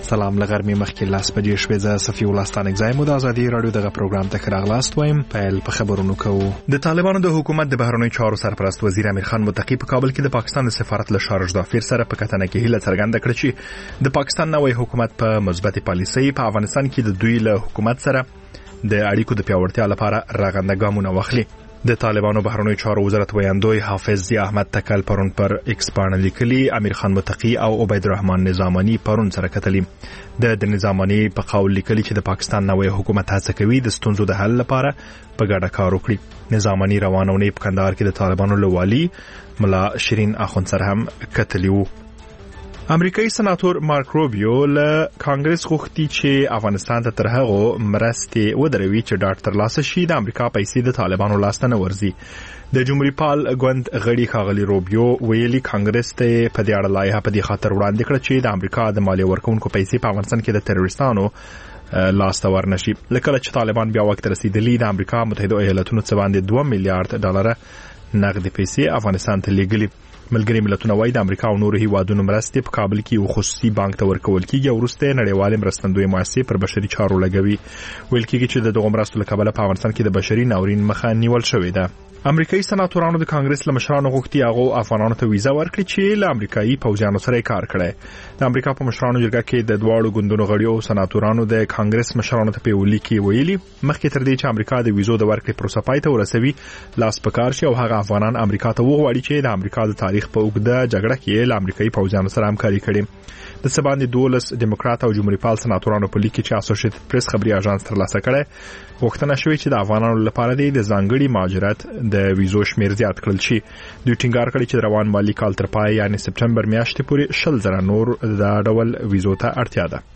سلام لغرمې مخکې لاس بجې شوې زه صفي الله ستانکزی مو د ازادي رادیو دغه پروګرام ته راغلاست وایم. پیل په خبرونو کوو. د طالبانو د حکومت د بهرنیو چارو سرپرست وزیر امیر خان متقی په کابل کې د پاکستان د سفارت له شارج دافیر سره په کتنه کې هیله څرګنده کړې چې د پاکستان نوې حکومت په مثبت پالیسۍ په افغانستان کې د دوی له حکومت سره د اړیکو د پیاوړتیا لپاره راغنده ګامونه واخلي. د طالبانو بهرنیو چارو وزارت ویاندوی حافظ ضیا احمد تکل پرون پر ایکس باندې لیکلي امیر خان متقی او عبید الرحمن نظامانی پرون سره کتلي. د نظامانی په قول لیکلي چې د پاکستان نوې حکومت هڅه کوي د ستونزو د حل لپاره په ګډه کار وکړي. نظامانی روانونه په کندهار کې د طالبانو لوالي ملا شیرین اخوند سره هم کتلي وو. امریکایي سناتور مارک روبیو له کانګرس غوښتي چې افغانستان ته تر هغه مرستې ودروي چې ډاټ ترلاسه شي د امریکا پیسې د طالبانو لاسته نه ورځي. د جمهوریت پال ګوند غړي ښاغلي روبیو ویلي کانګرس ته په دې اړه لایحه په دې خاطر وړاندې کړه چې د امریکا د مالیه ورکونکو پیسې په افغانستان کې د تروریستانو لاسته ورنشي. لکه چې طالبان بیا وخت رسیدلی د امریکا متحده ایالاتونو څخه باندې 2 میلیارډ ډالر نقد پیسې افغانستان ته لیږلي. ملګری ملتونه وايي د امریکا او نورو هیوادونو مرستې په کابل کې یو خصوصي بانک ته ورکول کیږي او وروسته نړیوال مرستندوی مؤسسې پر بشري چارو لګوي. ویل کیږي چې د دغه مرستو له کبله په افغانستان کې د بشري ناورین مخه نیول شوې ده. امریکایي سناتورانو د کانګرس له مشرانو غوښتي هغه افغانانو ته ویزا ورکړي چې له امریکایي پوځیانو سره کار کړي. د امریکا په مشرانو جرګه کې د دواړو ګوندونو غړي او سناتورانو د کانګرس مشرانو ته په ولیکي ویلي مخکې تر دې چې امریکا د ویزو د ورکړې پروسه پای ته ورسوي لاس پکار شي او هغه افغانان امریکا ته وغواړي چې د امریکا د تاریخ په اوږده جګړه کې له امریکایي پوځیانو سره همکاري کړي. د سباندې 12 ډیموکرات او جمهوریت پال سناتورانو په لیکي چې اسوسییټډ پریس خبري اژانس ترلاسه کړي غوښتنه شوې چې د افغانانو لپاره د ځانګړي مهاجرت د ویزو شمیر زیات کړل شي. دوی ټینګار کړی چې روان مالی کال تر پای یعنی سپټمبر میاشتې پورې 100,000 نور د ډول ویزو ته اړتیا ده.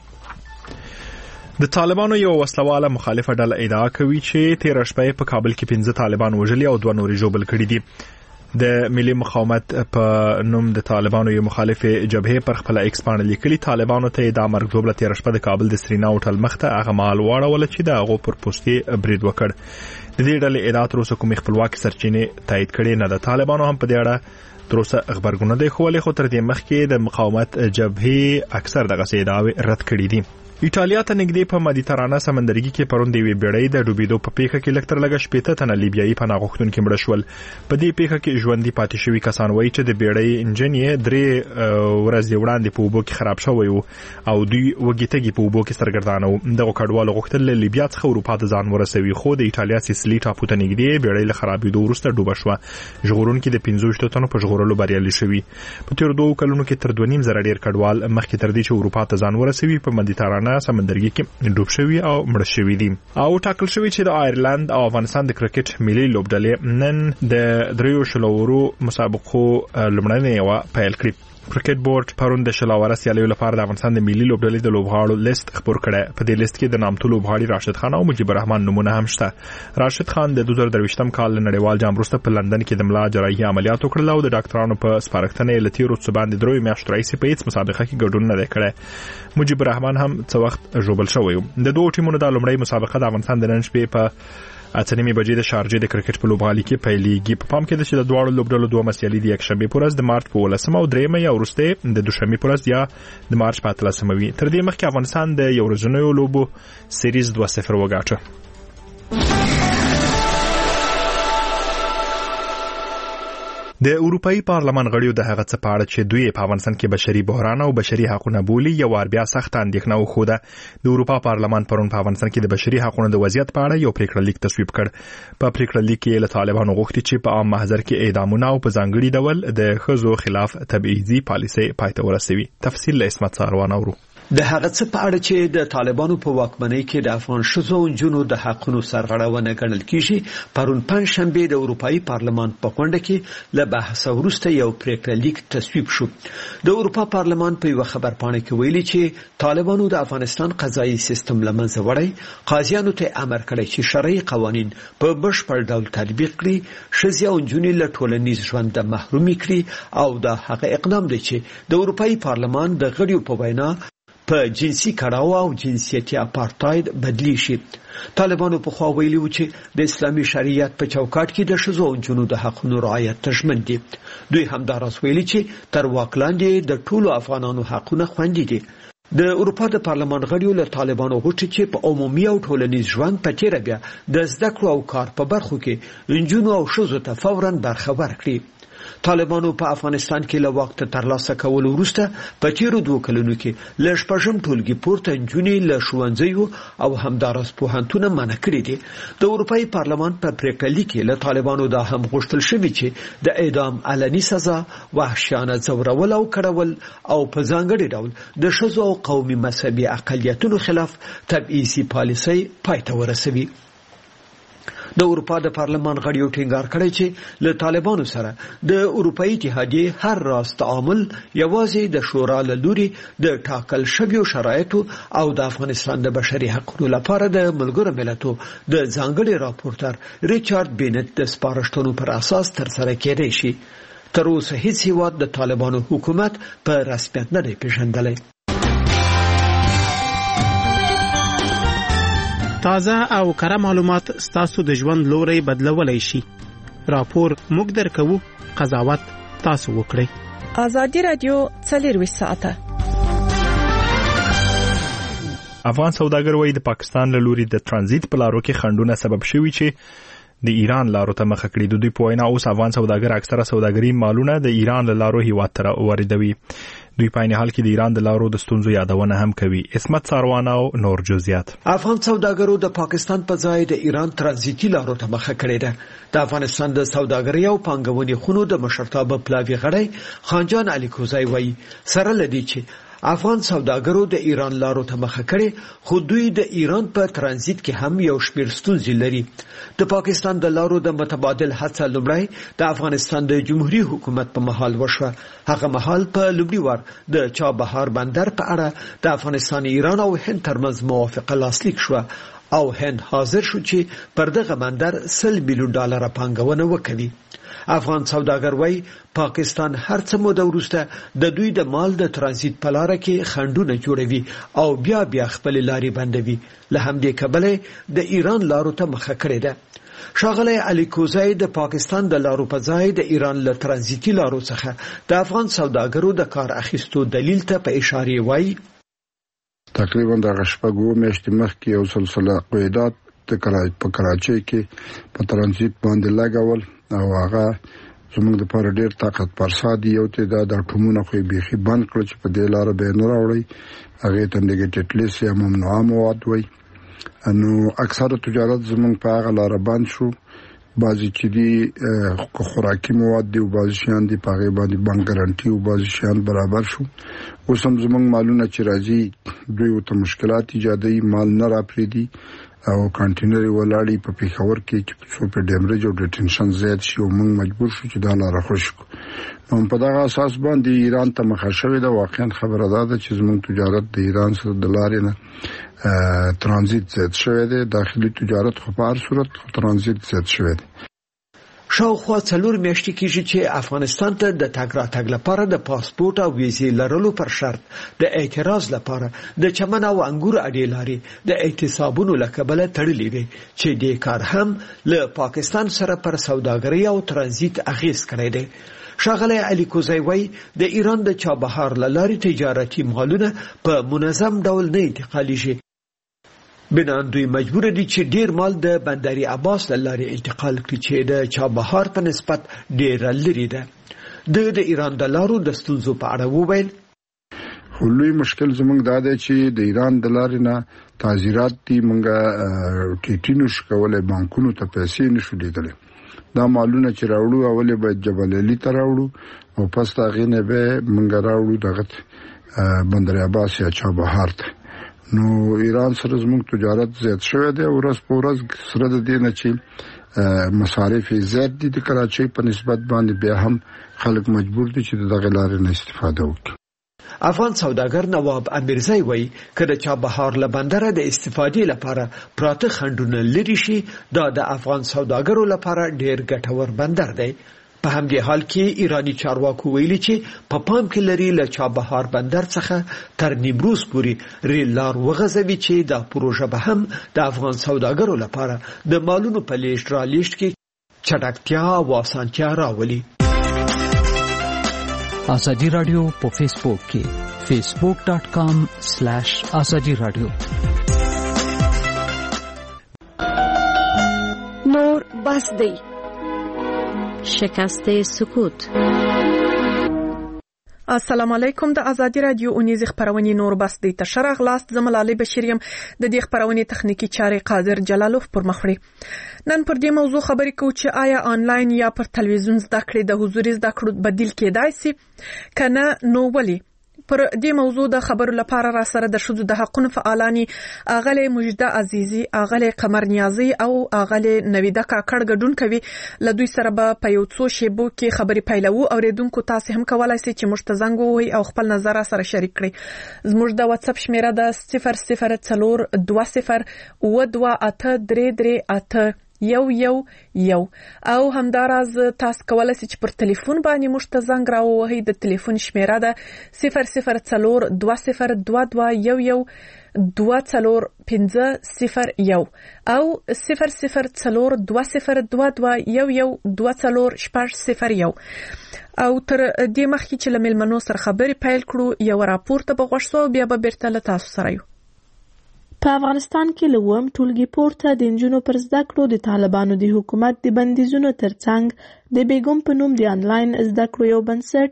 د طالبانو یو وسلواله مخالفه ډله ادعا کوي چې 13 شپې په کابل کې 15 طالبان وژلي او 2 نورې ژوبل کړي دي. د ملي مقاومت په نوم د طالبانو یو مخالف جبهه پر خپل ایکس باندې لیکلي طالبانو ته د امر ژوبله 13 شپه د کابل د سرینا هوټل مخته هغه مال واړول چې د هغه پر پوسټي برید وکړ. د دې ډلې ادعا تر اوسه کومې خپلواکي سرچینې تایید کړي نه. د طالبانو هم په دې اړه تر اوسه خبرګون دی خو له تر دې مخکې د مقاومت جبهه اکثر دغه ادعاوې رد کړې دي. ایټالیا ته نږدې په مدیترانه سمندرګي کې پرون دی وی بیړۍ د ډوبېدو په پیښه کې لکتر لګ شپېته تنه لیبیایي پناه غوښتونکي مړه شول. په دې پیښه کې ژوندۍ پاتې شوي کسان وایي چې د بیړۍ انجن یې 3 ورځې وړاندې په اوبو کې خراب شوی وو او دوی وګیتګي په اوبو کې سرګردانه وو. دغه کډوالو غوښتل له لیبیا څخه اروپا ته ځان ورسوي خو د ایټالیا سیسلی ټاپو ته نږدې بیړۍ له خرابېدو وروسته ډوبه شوه. ژغورونکي د 15 تنو په ژغورلو بریالي شوي. په تیر 2 کلونو کې تر 2.5 زره ډیر کډوال مخکې تر دې چې اروپا ته ځان ورسوي په مدیترانه سمندرګي کې ډوب شوی او مړ شوی دي. او ټاکل شوی چې د آیرلند او افغانستان د کرکټ ملي لوبډلې نن د 3 شلورو مسابقو لومړنۍ پیل کړې. کرکټ بورډ پرون د شلاوره سیالیو لپاره د افغانستان د ملي لوبډلې د لوبغاړو لیست خبر کړه. په دې لیست کې د نامتو لوبغاړي راشد خان او مجيب الرحمن نمونه هم شته. راشد خان د 2023م کال نړیوال جام وروسته په لندن کې د ملا جراحي عملیات وکړل او د ډاکټرانو په سپارښتنه یې لتیرو څباندې 3 میاشتې راځي په هیڅ مسابقه کې ګډون نه کړی. مجيب الرحمن هم څو وخت ژوبل شوی. د دوه ټیمونو د لومړۍ مسابقه د افغانستان د نن شپې په اتنیمه بجې د شارجې د کرکټ په لوبغالي کې پیلېږي. په پام کې ده چې د دواړو لوبډلو دوه مسیالي د یکشنبه په ورځ د مارچ په 18 او 3 یا وروسته د دوشنبه په ورځ یا د مارچ په 13 وي. تر دې مخکې افغانستان د یو ورځنیو لوبو سیریز 2-0 وګاټه. د اروپאי پارلمان غړیو د هغه څه په اړه چې دوی په افغانستان کې بشري بحران او بشري حقوقونه بولي یو ور بیا سخت اندېښنه وخوده. د اروپا پارلمان پرون په افغانستان کې د بشري حقوقونو د وضعیت په اړه یو پریکړه لیک تصویب کړ. په پریکړه لیک کې له طالبانو غوښتي چې په عام محضر کې اعدامونه او په ځانګړي ډول د ښځو خلاف تبعیضي پالیسي پای ته ورسوي. تفصیل له اسمت ساروان اورو. د هغه څه په اړه چې د طالبانو په واکمنۍ کې د افغان ښځو او نجونو د حقونو سرغړونه ګڼل کیږي پرون پنځشنبه د اروپאי پارلمان په غونډه کې له بحث وروسته یو پریکړه لیک تصویب شو. د اروپا پارلمان په یو خبرپاڼه کې ویلي چې طالبانو د افغانستان قضایي سیستم لمنځه وړی قاضیانو ته امر کړی چې شرعي قوانین په بشپړ ډول تطبیق کړي ښځې او نجونې له ټولنیز ژوند محرومي کړي او دا هغه اقدام دی چې د اروپאי پارلمان د غړیو په وینا په جنسي کړهو او جنسیتي اپارټاید بدلی شي. طالبانو په خوا ویلي و چې د اسلامي شریعت په چوکاټ کې د ښځو او نجونو د حقونو رعایت تضمین دي. دوی همداراز ویلي چې تر واک لاندې د ټولو افغانانو حقونه خوندي دي. د اروپا د پارلمان غړیو له طالبانو غوښتي چې په عمومي او ټولنیز ژوند په تیره بیا د زده کړو او کار په برخو کې نجونو او ښځو ته فوراً برخه ورکړي. طالبانو په افغانستان کې له وخت ترلاسه کولو وروسته په تیرو 2 کلونو کې له شپږم ټولګي پورته نجونې له ښوونځیو او همداراز پوهنتونه منع کړي دي. د اروپایي پارلمان په پریکړه لیک کې له طالبانو دا هم غوښتل شوی چې د اعدام علني سزا، وحشیانه ځورول او کړول او په ځانګړي ډول د ښځو او قومي مذهبي اقلیتونو خلاف تبعیضي پالیسۍ پای ته ورسوي. د اروپا د پارلمان غړیو ټینګار کړی چې له طالبانو سره د اروپایي اتحادیې هر راز تعامل یوازې د شورا له لوري د ټاکل شویو شرایطو او د افغانستان د بشري حقوقو لپاره د ملګرو ملتونو د ځانګړي راپورټر ریچارډ بینټ د سپارښتنو پر اساس ترسره کېدای شي. تر اوسه هیڅ هیواد د طالبانو حکومت په رسمیت نه دی پیژندلی. تازه او کره معلومات ستاسو د ژوند لوري بدلولای شي. راپور موږ درکوو، قضاوت تاسو وکړئ. ازادي رادیو 24 ساعته. افغان سوداګر وایي د پاکستان له لوري د ترانزیت په لارو کې خنډونه سبب شوي چې د ایران لارو ته مخه کړي. د دوی په وینا اوس افغان سوداګر اکثره سوداګري مالونه د ایران له لارو هیواد ته واردوي. دوی په حال کې د ایران د لارو د ستونزو یادونه هم کوي. اسمت ساروان او نور جزئیات. افغان سوداګرو د پاکستان په ځای د ایران ترانزیتي لارو ته مخه کړې ده. د افغانستان د سوداګرۍ او پانګونې خونو د مشرتابه پلاوی غړی خانجان علي کوزای وایي سره لدی چې افغان سوداګرو د ایران لارو ته مخه کړې، خو دوی د ایران په ترانزیت کې هم یو شمېر ستونزې لري. د پاکستان د لارو د متبادل هڅه لومړی د افغانستان د جمهوریت حکومت په مهال وشوه. هغه مهال په لومړي وار د چابهار بندر په اړه د افغانستان، ایران او هند ترمنځ موافقه لاسلیک شوه او هند حاضر شو چې پر دغه بندر $100 میلیون پانګونه وکړي. افغان سوداګر وایي پاکستان هر څه موده وروسته د دوی د مال د ترانزیت په لار کې خنډونه جوړوي او بیا خپل لارې بندوي. له همدې کبله د ایران لارو ته مخه کړې ده. ښاغلی علي کوزای د پاکستان د لارو په ځای د ایران له ترانزیتي لارو څخه د افغان سوداګرو د کار اخیستو دلیل ته په اشاره وایي تقریبا د شپږو میاشتې مخکې یو سلسله قیودات په کراچۍ کې په ترانزیت باندې لګول او هغه زموږ د لپاره ډېر طاقت پرسا دي. یو تعداد اټومونه خو بیخي بند کړل چې په دې لاره به نه راوړي، هغه ته نیګیټیډ لیست یا ممنوعه مواد وایي. نو اکثره تجارت زموږ په هغه لاره بند شو. بعضی چې دي خوراکي مواد دي او بعضی شیان دي په هغه باندې بانک ګارانټي او بعضی شیان برابر شو. اوس هم زموږ مالونه چې راځي دوی ته مشکلات ایجادوي، مال نه راپریدي او کانټینر ولاړی په پیښور کې چې څو په ډیمریج او ډیټنشن زیات شي او موږ مجبور شو چې دا لاره خوش کو. نو په دغه اساس باندې ایران ته مخه شوې ده. واقعا خبره ده چې زموږ تجارت د ایران سره د لارې نه ترانزیت زیات شوی دی. داخلي تجارت خو په هر صورت ترانزیت زیات شوی دی. شاوخوا 4 میاشتې کېږي چې افغانستان ته د تګ راتګ لپاره د پاسپورت او ویزې لرلو پر شرط د اعتراض لپاره د چمن او انګور اډې لارې د اعتصابونو له کبله تړلې وي چې د کار هم له پاکستان سره پر سوداګرۍ او ترانزیت اغیز کړی دی. ښاغلی علي کوزای وایي د ایران د چابهار له لارې تجارتي مالونه په منظم ډول نه انتقالیږي. بنان دوی مجبور دي چې ډیر مال د بندر عباس له لارې انتقال کړي چې د چابهار په نسبت ډیر لري ده. د ایران د لارو د ستونزو په اړه وویل لوی مشکل زموږ دا دی چې د ایران د لارې نه تعزیرات دي مونږه ټیټینو شکولې بانکونو ته پیسې نشو لیدلې. دا مالونه چې راوړو اولې باید جبل علي ته راوړو او پس دا غینه به مونږ راوړو دغه بندر عباس یا چابهار ته. نو ایران سره زموږ تجارت زیات شوی دی او ورځ په ورځ سره د دې نه چې مصارف زیات دي د کراچۍ په نسبت باندې بیا هم خلک مجبور دي چې دغه لارې نه استفاده وکړي. افغان سوداګر نواب امیرزی وایي کله چې بهار له بندر د استفادې لپاره پراته خنډونه لري شي دا د افغان سوداګرو لپاره ډیر ګټور بندر دی. په همدې حال کې ایرانی چارواکو ویلي چې په پام کې لري له چابهار بندر څخه تر نیمروز پورې ریل لار وغځوي چې دا پروژه به هم د افغان سوداګرو لپاره د مالونو په لیږد رالیږد کې چټکتیا او اسانتیا راولي. ازادي رادیو په فیسبوک کې facebook.com/azadi radio. نور بس دی شکست سکوت. السلام علیکم. د ازادي رادیو اونیز خبرونه نور بس دی تشرع غلاست زملالی بشریم د دې خبرونه تخنیکی چارې قادر جلالوف پر مخړي. نن پر دې موضوع خبرې کوو چې آیا آنلاین یا پر تلویزیون زده کړې د حضوري زده کړو بدیل کېدای شي کنه نو ولی. پر دې موضوع د خبرو لپاره را سره د شذو د حقوقو فعالانی اغله مجده عزیزی، اغله قمر نیازی او اغله نویده کاکړ ګډون کوي. له دوی سره په یو څو شیبو کې خبري پیلوو او ریدونکو تاسو هم کولای شئ چې مشتزنګ وي او خپل نظر سره شریک کړئ. زموږ د واتس اپ شمیره د 0042028338 یو او همداراز تاسو کولای شئ چې پر ټلیفون باندې مشتزنګ راووهئ. د ټلیفون شمیره ده 004202224501 او 002022221120 او تر دې مخکې چې له مېلمنو سره خبرې پیل کړو یو راپور ته بغوښتو بیا به بیرته له تاسو سره یو. په افغانستان کې لوم ټولګي پورته د انجونو پر زده کړو د طالبانو د حکومت د بندیزونو ترڅنګ د بیګم په نوم د آنلاین زده کړو یو بنسټ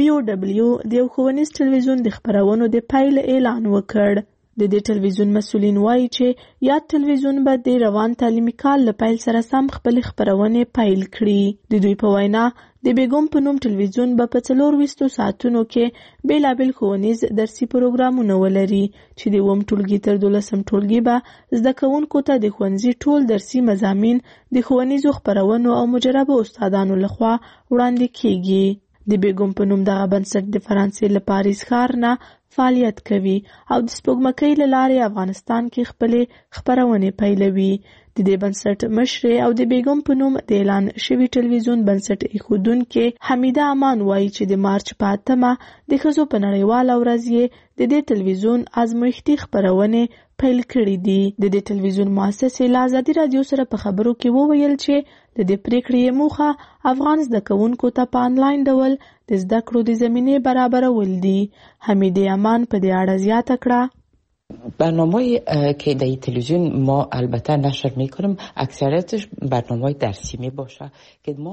BOW د یو ښوونیز ټلویزیون د خبرونو د پیل اعلان وکړ. د دې ټلویزیون مسؤلین وایي چې یاد ټلویزیون به د روان تعلیمي کال له پیل سره سم خپل خبرونه پیل کړي. د دوی په وینا د بیګم په نوم ټلویزیون به په 24 ساعتونو کې بیلابل ښوونیز درسي پروګرامونه ولري چې د اووم ټولګي تر 12م ټولګي به زده کوونکو ته د ښوونځي ټول درسي مضامین د ښوونیزو خبرونو او مجربو استادانو لخوا وړاندې کیږي. د بیګم په نوم دغه بنسټ د فرانسې له پاریس ښار نه فعالیت کوي او د سپوږمکۍ له لارې افغانستان کې خپل خبرونه پیلوي. د دې بنسټ مشر او د بیګم په نوم د اعلان شوی ټلویزیون بنسټ ایښودونکې حمیده امان وایي چې د مارچ په 8مه د ښځو په نړیواله ورځ یې د دې ټلویزیون ازمایښتي خبرونه پیل کړي دي. د دې ټلویزیون مؤسسې له ازادي رادیو سره په خبرو کې وویل چې د دې پریکړې موخه افغان زده کوونکو ته په آنلاین ډول د زده کړو د زمینه برابرول دي. حمیده امان په دې اړه زیاته کړه: برنامه که در تلویزیون ما البته نشر میکنیم اکثریتش برنامه درسی می باشه که ما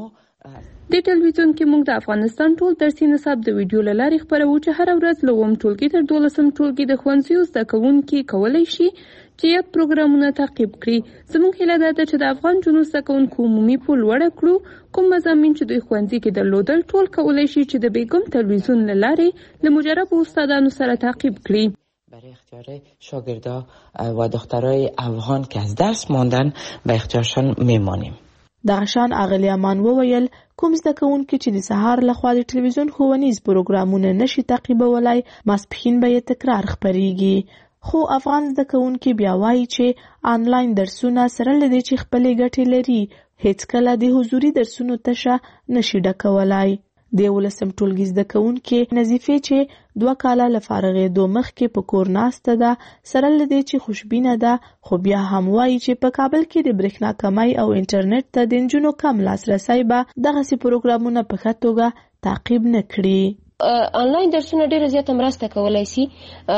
د ټلویزیون کې موږ د افغانستان ټول درسي نصاب د ویډیو له لارې خبرو چې هر ورځ له اووم ټولګي تر 12م ټولګي د ښوونځیو زده کوونکي کولی شي چې یاد پروګرامونه تعقیب کړي. زموږ هیله ده چې د افغان جنو زده کوونکو عمومي پول لوړه کړو. کوم مضامین چې دوی ښوونځي کې درلودل ټول کولی شي چې د بیګم تلویزیون له لارې له مجربو استادانو سره تعقیب کړي. برای اختیار شاگردا و دخترای افغان که از درس ماندن به اختیارشان میمانیم. دغشان اغلی امان وویل کوم زده کوونکي چې د سهار لخوا د ټلویزیون ښوونیز پروګرامونه نشي تعقیبولای ماسپښین به یې تکرار خپریږي. خو افغان زده کوونکي بیا وایي چې آنلاین درسونه سره لدې چې خپلې ګټې لري هیڅ کله د حضوري درسونو تشه نشي ډکولای. د 11م ټولګي زده کوونکي نظیفه چې 2 کاله له فارغېدو مخکې په کور ناسته ده سره لدې چې خوشبینه ده خو بیا هم وایي چې په کابل کې د برېښنا کمای او انټرنیټ ته د نجونو کم لاسرسی به دغسې پروګرامونه په ښه توګه تعقیب نه کړي. آنلاین درسونه ډیره زیاته مرسته کولای شي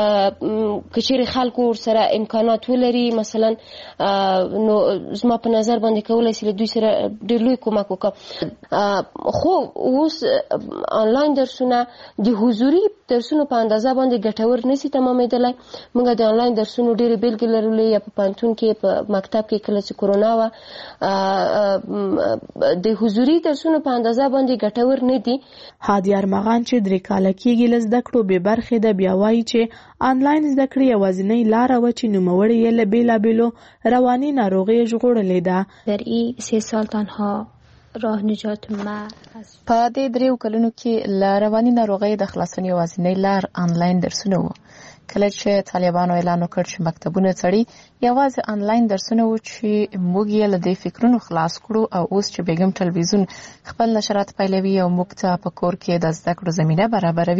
که چیرې خلکو ورسره امکانات ولري. مثلا نو زما په نظر باندې کولای شي له دوی سره ډیر لوی کومک وکړي. خو اوس آنلاین درسونه د حضوري درسونو په اندازه باندې ګټور نشي تمامېدلی. موږ د آنلاین درسونو ډېرې بېلګې لرلې، یا په پوهنتون کې په مکتب کې کله چې کرونا وه د حضوري درسونو په اندازه باندې ګټور نه دي. هادي ارمغان چې 3 کاله کېږي له زده کړو بې برخې ده بیا وایي چې آنلاین زده کړې یوازینۍ لاره وه چې نوموړې یې له بېلابېلو رواني ناروغیو ژغورلې ده. در این 3 سال تنها راه نجات ما په دې 3 کلونو کې له رواني ناروغۍ د خلاصون یوازینۍ لار آنلاین درسونه وو. کله چې طالبانو اعلان وکړ چې مکتبونه تړي یوازې آنلاین درسونه وو چې موږ یې له دې فکرونو خلاص کړو او اوس چې بیګم ټلویزیون خپل نشرات پیلوي او موږ ته په کور کې د زده کړو زمینه برابروي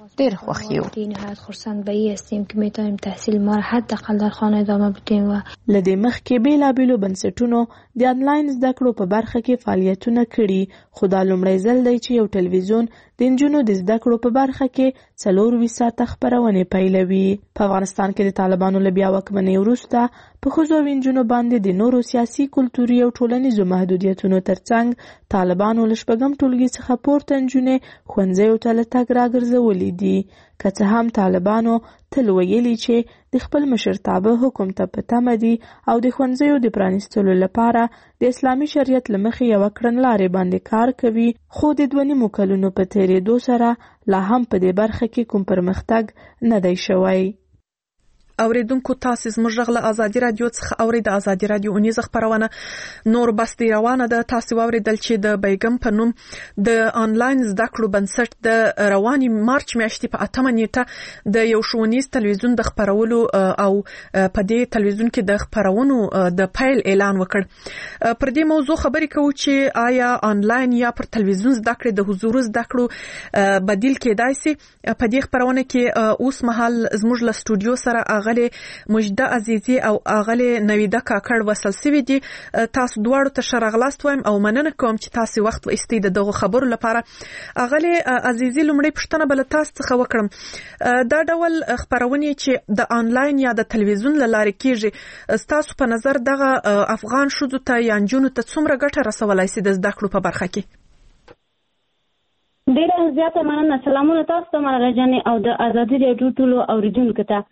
ډیر خوښ یو. نهایت خرسند به ای هستیم که میتونیم تحصیل ما را حداقل در خانه ادامه بدیم. و لدې مخکې بیلابیلو بنسټونو د انلاین زده کړو په برخه کې فعالیتونه کړي، خو دا لومړی ځل دی چې یو ټلویزیون د نجونو د زده کړو په برخه کې 24 ساعته خپرونې پیلوي. په افغانستان کې د طالبانو له بیا واکمنۍ وروسته په ښځو او نجونو باندې د نورو سیاسي، کلتوري او ټولنیزو محدودیتونو ترڅنګ طالبانو له شپږم ټولګي څخه پورته نجونې ښوونځیو ته له تګ راګرځولې دي. که څه هم طالبانو تل ویلي چې د خپل مشرتابه حکم ته په تمه دي او د ښوونځیو د پرانیستلو لپاره د اسلامي شریعت له مخې یوه کړنلارې باندې کار کوي، خو د 2.5 کلونو په تېرېدو سره لا هم په دې برخه کې کوم پرمختګ نه دی شوی. اوریدونکو تاسو زموږ غږ له ازادي رادیو څخه اورید. ازادي رادیو اونیزه خبرونه نور بس دی روانه ده. تاسو اوریدل چې د بیګم په نوم د انلاین زده کړو بنسټ د رواني مارچ میاشتې په 8 نیټه د یو ښوونیز تلویزیون د خبرولو او په دې تلویزیون کې د خبرونو د پیل اعلان وکړ. پر دې موضوع خبرې کوو چې آیا انلاین یا پر تلویزیون زده کړې د حضور زده کړو بدیل کېدای شي. په دې خبرونه کې اوس مهال زموږ له سټوډیو سره اغله مجده عزیزی او اغله نویده کاکړ وصل سوي دي. تاسو دواړو ته ښه راغلاست وایم او مننه کوم چې تاسو وخت واستید دغه خبرو لپاره. اغله عزیزی لومړی پوښتنه بل تاسو څخه وکړم، دا ډول خبرونه چې د انلاین یا د تلویزیون لاره کیږي، تاسو په نظر دغه افغان شوزو ته یا نجونو ته څومره ګټه رسولای شي د زده کړو په برخه کې؟ ډیره زیاته مننه. سلامونه تاسو ته مرغه جانې او د ازادي راډیو ټولو اوریدونکو ته.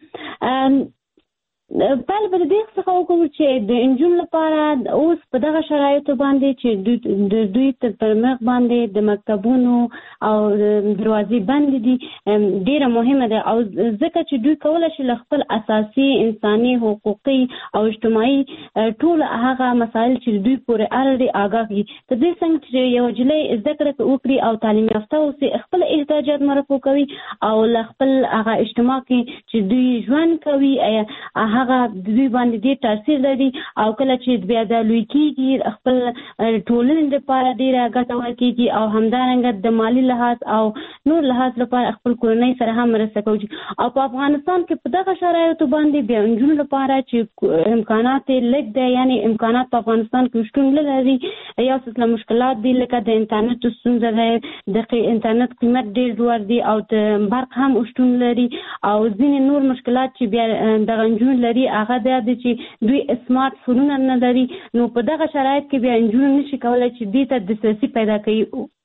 بل په دې څخه وکړو چې د انجون لپاره اوس په دغه شرایطو باندې چې دوی تر پرمخ باندې د مکتبونو او دروازې بند دي ډیره مهمه ده، او ځکه چې دوی کولای شي خپل اساسي انساني حقوقي او اجتماعي ټول هغه مسایل چې دوی پورې اړه آگاهي ته دې څنګه چې یو جلې زده کړه وکړي او تعلیم یافته اوسي، خپل احتیاجات مرفوع کوي او خپل هغه اجتماع کې چې دوی ژوند کوي هغه دوی باندې ډېر تاثیر لري، او کله چې بیا د لوی کېږي خپل ټولنې لپاره ډېره ګټه ورکېږي او همدارنګه د مالی لحاظ او نور لحاظ لپاره خپل کورنۍ سره هم مرسته کوي. او په افغانستان کې په دغه شرایطو باندې بیا نجونو لپاره چې امکانات لږ دي، یعنی امکانات په افغانستان کې شتون لري، یا څه مشکلات دي لکه د انټرنیټ ستونزه ده، د انټرنیټ قیمت ډېر لوړ دی او د برق هم شتون لري، او ځینې نور مشکلات چې بیا دغه نجونو لري هغه د چې دوی سمارټ فونونه نه لري. نو په دغه شرایط کې بیا نجونې نشي کولای چې دې ته دسترسي پیدا کړي.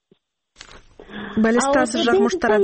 بل ستاسو ژغ مشترک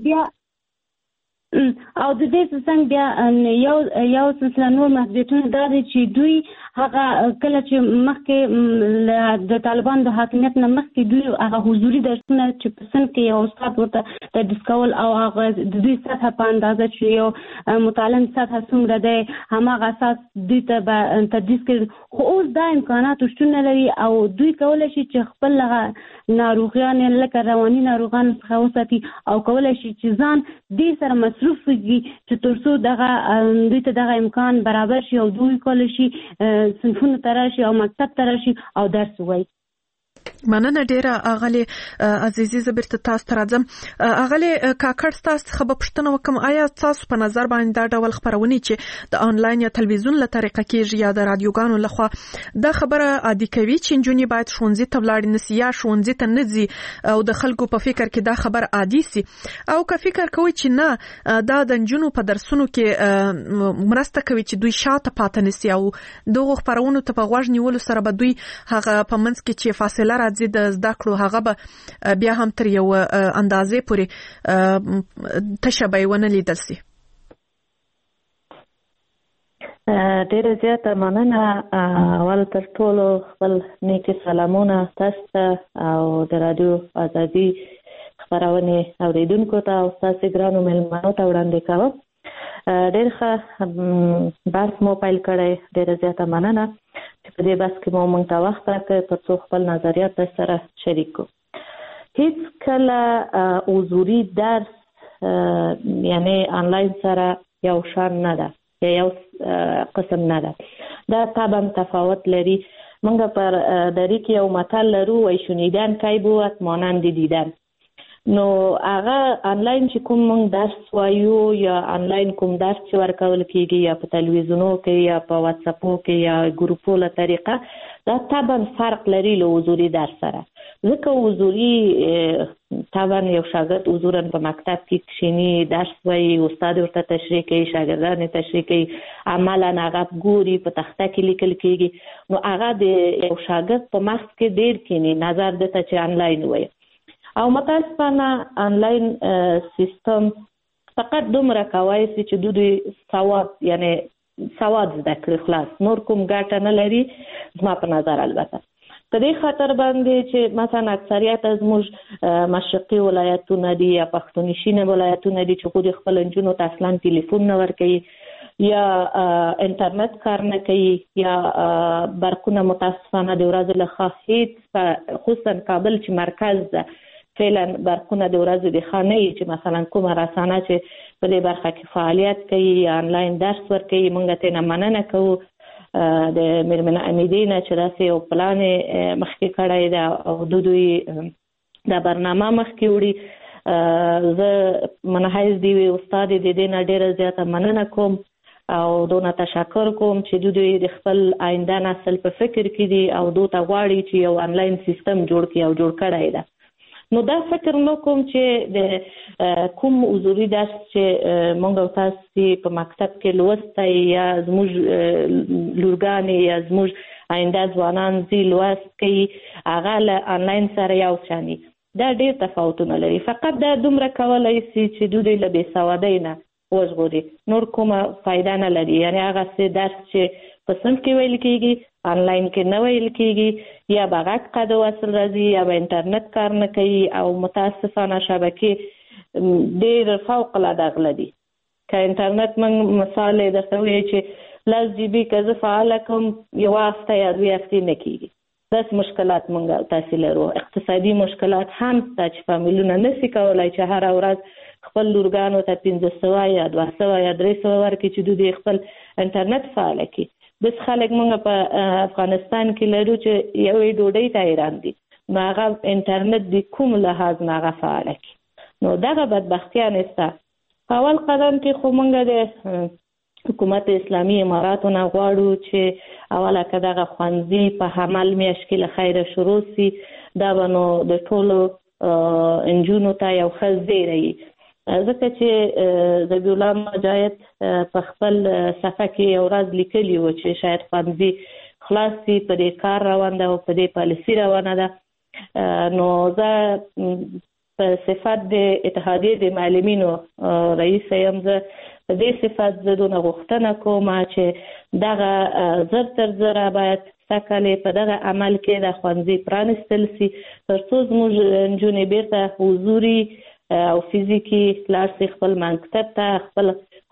او د دې څنګه بیا یو سلسله نور محدودیتونه دا دي چې دوی هغه کله چې مخکې د طالبان د حاکمیت نه مخکې دوی هغه حضوري درسونه چې په سن کې یو استاد ورته تدریس کول او هغه د دوی سطح په اندازه چې یو متعلم سطح څومره دی هماغه اساس دوی ته تدریس کوي، خو اوس دا امکانات شتون نه لري او دوی کولی شي چې خپل ناروغیان لکه رواني ناروغان څخه وساتي او کولی شي چې ځان دې سره مصروف وي چې ترڅو دوی ته دغه امکان برابر شي او دوی کولی شي صنفونه ته راشي او مکتب ته راشي او درس ووایي. مننه ډیره اغلی عزیزی زبرت تاسو ته راځم. اغلی کاکړ تاسو څخه به پوښتنه وکم، آیا تاسو په نظر باندې دا ډول خبرونه چې د انلاین یا تلویزیون له طریقه کېږي یا د رادیوګانو لخوا دا خبره عادي کوي چې نجونې باید ښوونځي ته ولاړ نشي یا ښوونځي ته نه ځي او د خلکو په فکر کې دا خبر عادي سي، او که فکر کوي چې نه دا د نجونو په درسونو کې مرسته کوي چې دوی شاته پاتې نشي او دغه خبرونو ته په غوږ نیولو سره به دوی هغه په منځ کې چې فاصله راځي د زده کړو هغه به بیا هم تر یو اندازې پورې تشبیه ونه لیدل شي. ډېره زیاته مننه. اول تر ټولو خپل نیکې سلامونه تاسو ته او د رادیو ازادي خبرونې اوریدونکو ته او تاسو ګرانو مېلمنو ته وړاندې کوم. ډېر ښه بحث مو پیل کړی، ډېره زیاته مننه چې په دې بحث کې مو موږ ته وخت راکړی ترڅو خپل نظریات سره شریک کړو. هیڅ کله حضوري درس یعنی آنلاین سره یو شان نه ده یا یو قسم نه ده، دا طبعا تفاوت لري. موږ پر دری کې یو متل لرو وای شنیدن کی بود مانند دیدن. نو هغه انلاین چې کوم موږ درس وایو یا انلاین کوم درس چې ورکول کیږي یا په تلویزیونو کې یا په واتس اپو کې یا ګروپو له طریقه دا طبعا فرق لري له حضوري درس سره. ځکه حضوري طبعا یو شاګرد حضورا په مکتب کې کښیني درس وایي، استاد ورته تشریح کوي، شاګردان تشریح کوي، عملا هغه ګوري، په تخته کې لیکل کیږي. نو هغه د یو شاګرد په مخ کې ډیر کینی نظر دته چې انلاین وایي. او متاسفانه انلاین سیستم فقط دومره کوي چې دوی سواد یعنی سواد زده کړي خلاص، نور کوم ګټه نه لري زما په نظر. البته په دې خاطر باندې چې مثلا اکثریت زموږ مشرقي ولایتونه دي یا پښتونخوا ولایتونه دي چې خو د خپل انجونو ته اصلا ټلیفون نه ورکوي یا انټرنیټ کار نه کوي یا برقونه متاسفانه د ورځې له هیڅ خصوصا کابل چې مرکز ده فعلا برقونه د ورځې د خانه چې مثلا کومه رسانه چې په دې برخه کې فعالیت کوي یا انلاین درس ورکوي موږ ته نه مننه کوو د میرمن امیدینه چې داسې یو پلان مخکې کړی ده او دوی دا برنامه مخکې وړي. زه منحیز دی استاد د دې نه ډیره زیاته مننه کوم او دونه تشکر کوم چې دوی د خپل آینده نسل په فکر کې دي او دوی ته غواړي چې یو انلاین سیستم جوړ کړي او جوړ کړی ده. نو دا فکر نو کوم چې د کوم حضوري درس چې مونږ تاسو په مکتب کې لوستای یا زموږ لورګانې یا زموږ آینده ځوانان زی لوست کوي هغه له انلاین سره یو شانی دا ډېر تفاوتونه لري. فقط دا دومره کولای شي چې دوی له بې سوادۍ نه وژغوري، نور کومه فایده نه لري. یعنی هغه څه درس چې په صنف کې ویل کېږي انلاین کې نه ویل کېږي یا به غږ قد وصل راځي یا به انټرنیټ کار نه کوي او متاسفانه شبکې ډېر فوق العاده غله دي. که انټرنیټ موږ مثال درته وایي چې 10 جی بي که زه فعاله کوم یو هفته یا 2 هفتې نه کېږي. داسې مشکلات موږ تاسې لرو. اقتصادي مشکلات هم شته چې فامیلونه نشي کولی چې هره ورځ خپل لورګانو ته 1500 یا 200 یا 300 ورکړي چې دوی خپل انټرنیټ فعاله کړي. بس خلک موږ په افغانستان کې لرو چې یوې ډوډۍ ته حیران دي، نو هغه انټرنیټ د کوم لحاظ نه هغه فعاله کړي. نو دغه بدبختیانې شته. په اول قدم کې خو موږ د حکومت اسلامي اماراتو نه غواړو چې اوله که دغه ښوونځي په حمل میاشت کې له خیره شروع سي، دا به نو د ټولو نجونو ته یو ښه زیری وي. ځکه چې ذبیح الله مجاهد په خپل صفحه کې یو ورځ لیکلي و چې شاید ښوونځي خلاص سي، په دې کار روان ده او په دې پالیسي روانه ده. نو زه په صفت د اتحادیې د معلمینو رئیس یم، زه په دې صفت زه دونه غوښتنه کوم چې دغه زر تر زره باید سکلې په دغه عمل کې د ښوونځي پرانستل سي تر څو زموږ نجونې بیرته حضوري او فزیکی لاړ شي خپل مکتب ته، خپل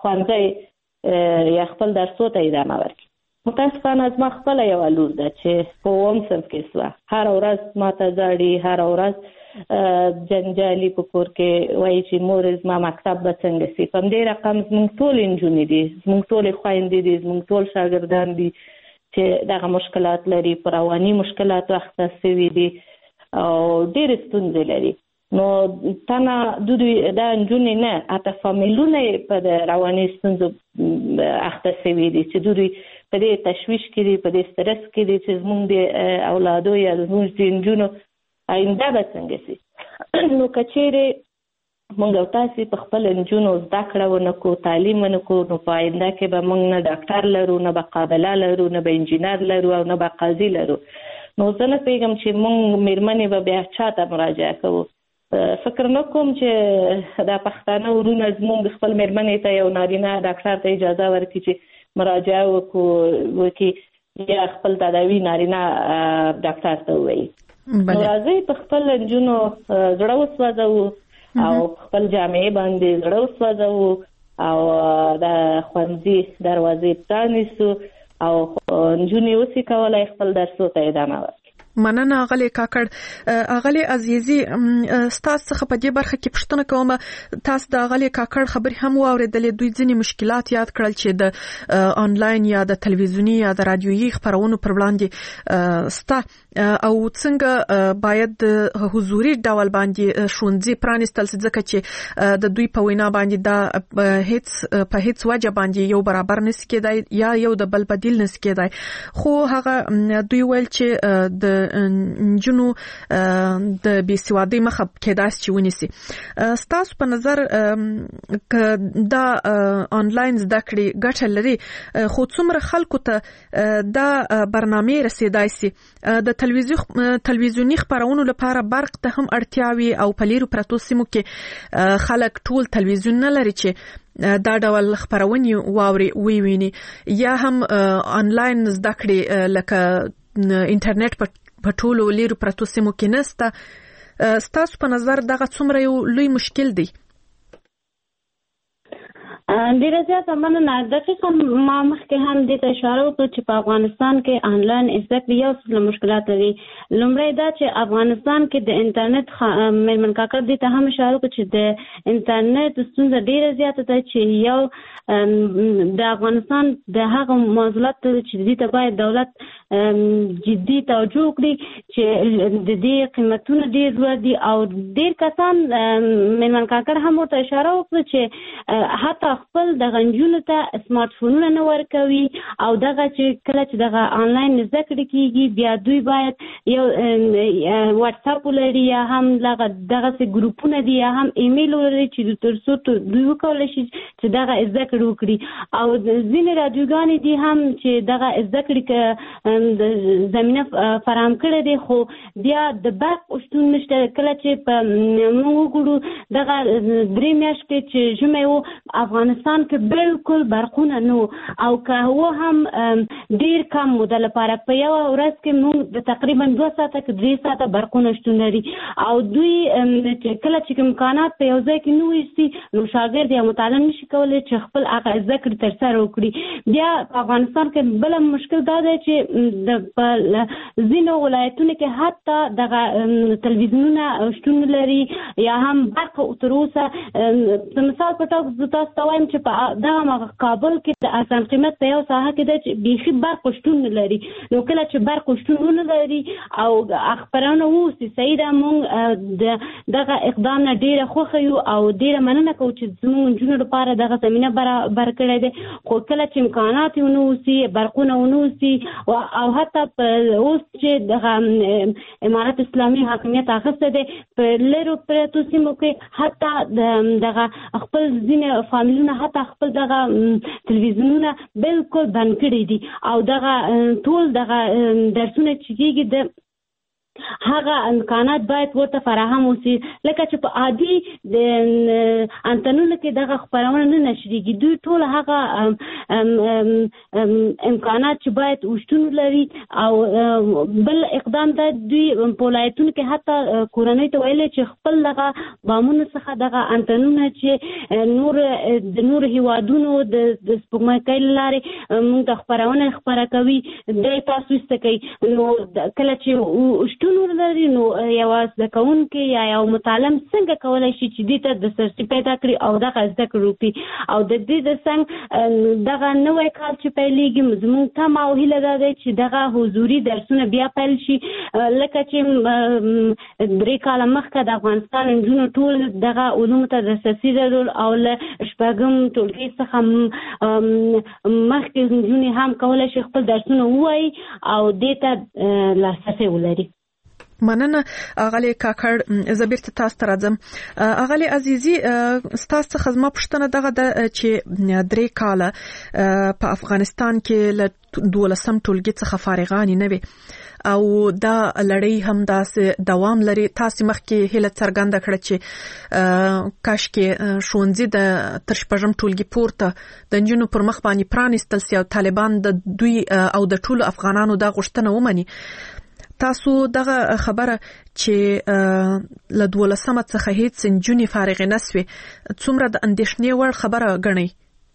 ښوونځی یا خپل درسو ته ادامه ورکړي. متاسفانه زما خپله یوه لور ده چې په 9م صنف کې سوه، هره ورځ ما ته ژاړي، هره ورځ جنجالي په کور کې وایي چې مور زما مکتب به څنګه سي. په همدې رقم زموږ ټولې نجونې دي، زموږ ټولې خویندې دي، زموږ ټول شاګردان دي چې دغه مشکلات لري، په رواني مشکلاتو اخته شوي دي او ډېرې ستونزې لري. نو تنه دوی دا نجونې نه حتی فامیلونه په د رواني ستونزو اخته شوي دي چې دوی په دې تشویش کې دي، په دې سټرس کې دي چې زموږ د اولادو یا زموږ د نجونو آینده به څنګه شي. نو که چیرې موږ او تاسې په خپل نجونو زده کړه ونه کړو، تعلیم ونه کړو، نو په آینده کې به موږ نه ډاکټر لرو، نه به قابله لرو، نه به انجینر لرو او نه به قاضي لرو. نو زه نه پوهېږم چې موږ مېرمنې به بیا چا ته مراجعه کوو. فکر نه کوم چې دا پښتانه ورونه زموږ خپل مېرمنې ته یو نارینه ډاکټر ته اجازه ورکړي چې مراجعه وکړي یا خپل تداوي نارینه ډاکټر ته ووایي. نو راځئ په خپل نجونو زړه وسوځوو او خپل جامعې باندې زړه وسوځوو او د ښوونځي دروازې پرانیسو او نجونې اوسې کولی خپل درسو ته ادامه ورکړي. مننه غلې کاکړ. غلې عزیزي ستاسو څخه په دې برخه کې پوښتنه کوم. تاسو د غلې کاکړ خبرې هم واوریدلې، دوی ځینې مشکلات یاد کړل چې د آنلاین یا د تلویزیونی یا د رادیويي خبرونو پر وړاندې ستا او څنګه باید حضوري ډول باندې شونځي پرانستل ځکه چې د دوی په وینا باندې دا په هیڅ وجه باندې یو برابر نس کېدای یا یو د بل بدیل نس کېدای. خو هغه دوی ویل چې د جنو د بیسوادي مخه کېداس چې ونیسي. ستاسو په نظر دا آنلاین زده کړې ګټه لري، خو څومره خلکو ته دا برنامه رسیدای سي؟ د تلویزیونی خبرونو لپاره برق ته هم اړتیاوي او په لیرو پرتو سیمو کې خلک ټول تلویزیون نه لري چې دا ډول خبرونه ویني یا هم آنلاین زده کړې لکه انټرنیټ په ټولو لیرو پرتو سیمو کې نسته. ستاسو په نظر دغه څومره یو لوی مشکل دی؟ ډیره زیاته مننه. دقیقاً ما مخکې هم دې ته اشاره وکړه چې په افغانستان کې آنلاین زده کړې یو څه مشکلات لري. لومړی دا چې افغانستان کې د انټرنیټ مېرمن کاکړ دې ته هم اشاره وکړه چې د انټرنیټ ستونزه ډیره زیاته ده چې یو د افغانستان د هغه موضوعات چې دې ته باید دولت جدي توجه وکړي چې د دې قیمتونه ډیر لوړ دي او ډیر کسان مېرمن کاکړ هم ورته اشاره وکړه چې حتی خپل د غنجونو ته سمارټ فونونه نه ورکوي او دغه چې کله چې دغه آنلاین زده کړې کیږي بیا دوی باید یو واتس اپ لري یا هم دغه ګروپونه دي یا هم ایمیل لري چې تر څو دوی وکولای شي چې دغه زده کړې وکړي. او ځینې رادیوګانې دي هم چې دغه زده کړې زمينه فراهم کړې دي، خو بیا د برق شتون نشته. کله چې په موږ وګورو دغه درې میاشتې چې ژمي و افغانستان کې بالکل برقونه نو او که هو هم ډیر کم موده لپاره په یو ورځ کې موږ تقریبا 2 ساعته کې 3 ساعته برقونه شتون لري او دوی کله چې امکانات په یو ځای کې نو وي نو شاګرد یا متعلم نشي کولای چې خپل هغه ذکر تر سره وکړي. بیا په افغانستان کې بل مشکل دا دی چې د ځینو ولایتونو کې حتی دغه تلویزیونونه شتون لري یا هم برق تر اوسه مثال په توګه تاسو ته وایم چې په دغه کابل کې د ارزان قیمت په یو ساحه کې د بیخي برق شتون لري. نو کله چې برق شتون لري او خبرونه وسی سیده مونږ دغه اقدام نه ډیره خوښ یو او ډیره مننه کوو چې زموږ جنونو لپاره دغه زمينه برابر کړی دی. خو کله چې امکانات ونوسی برقونه ونوسی او حتی اوس چې دغه امارات اسلامي حاکمیت اخیسته دی په لرو پرتو سیمو کې حتی دغه خپل ځینې فامیلونه حتی خپل دغه تلویزیونونه بالکل بند کړي دي او دغه ټول دغه درسونه چې کېږي د هغه امکانات باید ورته فراهم وسی لکه چې په عادي د انټرنیټ کې دغه خبرونه نه نشریږي. دوی ټول هغه امکانات چې باید وشتون لري او بل اقدام ته دوی په ولایتونو کې حتی کورنۍ ته ویلي چې خپل دغه بامونو څخه دغه انټرنیټ چې نور هیوادونو د سپوږمۍ لارې موږ د خبرونه خبره کوي د تاسو ستکي نو کله چې شتون لري نو یو ځکهونکي یا یو متعلم څنګه کولای شي چې دې ته د سرچ پیدا کړي او دغه زده کړي او د دې د څنګه دغه نوې کال چې پیلېږي زموږ ته ما ویل دا چې دغه حضوري درسونه بیا پیل شي لکه چې 3 کال مخکې د افغانستان جنونو ټول دغه علوم ته دسترسي درلود او له شپږم ټولګي څخه مخکې جنونې هم کولای شي خپل درسونه ووایي او دې ته لاسرسی ولري. مننه اغلی کاکړ. زبیرته تاسو ته راځم. اغلی عزیزي ستاسو څخه زما پوښتنه دغه چې 3 کاله په افغانستان کې له 12م ټولګي څخه فارغان نه وي او دا لړۍ هم داسې دوام لري. تاسو مخکې هله څرګنده کړه چې کاش کې ښوونځي د تر 6م ټولګي پورته د نجونو پر مخ باندې پرانیستل سي او طالبان د دوی او د ټولو افغانانو دا غوښتنه ومني. تاسو دغه خبره چې له 12م څخه هیڅ نجونې فارغ نه سوي څومره د اندېښنې وړ خبره ګڼئ؟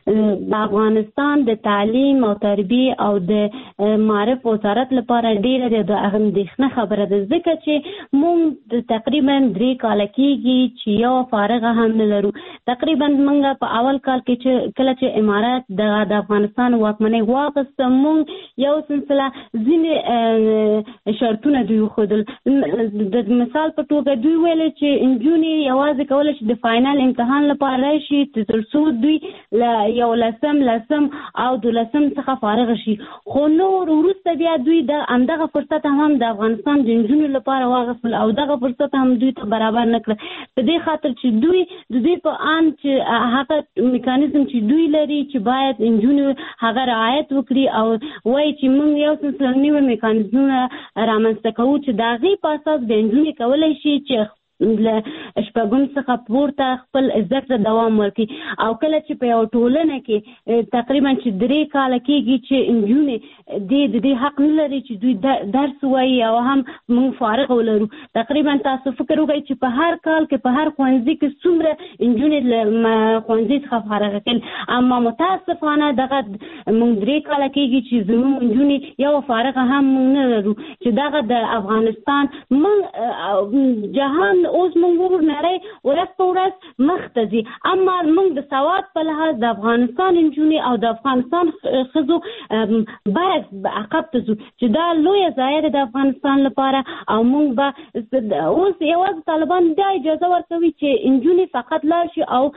د افغانستان د تعلیم او تربیه او د معرف وزارت لپاره ډیره د اندېښنه خبره ده، ځکه چې موږ تقریبا 3 کال کېږي چې یو فارغه هم نه لرو. تقریبا موږ په اول کال کې چې کله چې امارات د افغانستان واکمنۍ واخیسته، موږ یو سلسله ځینې شرطونه دوی وښودل. د مثال په توګه دوی ویل چې نجونې یوازې کولی شي د فاینل امتحان لپاره راشي تر څو دوی له 11 او 12 څخه فارغ شي، خو نور وروسته بیا دوی د همدغه فرصت هم د افغانستان د نجونو لپاره واخیستل او دغه فرصت هم دوی ته برابر نه کړ، په دې خاطر چې دوی په ان چې هغه میکانیزم چې دوی لري چې باید نجونو هغه رعایت وکړي او وایي چې موږ یو څه نوي میکانیزمونه رامنځته کوو چې د هغې په اساس د نجونې کولی شي چې له شپږم څخه پورته خپل زده کړه دوام ورکړي. او کله چې په یو ټولنه کې تقریبا چې 3 کال کېږي چې نجونې د دې حق نه لري چې دوی درس وایي او هم موږ فارغ ولرو. تقریبا تاسو فکر وکړئ چې په هر کال کې په هر ښوونځي کې څومره نجونې له ښوونځي څخه فارغ کړي، اما متاسفانه دغه موږ 3 کال کېږي چې زموږ نجونې یو فارغه هم موږ نه لرو، چې دغه د افغانستان موږ جهان اوس موږ ګورو نړۍ ورځ په ورځ مخ ته ځي، اما موږ د سواد په لحاظ د افغانستان نجونې او د افغانستان ښځو برعکس عقب ته ځو، چې دا لویه ضایعه ده د افغانستان لپاره. او موږ به اوس یوازې طالبان دا اجازه ورکوي چې نجونې فقط لاړ شي او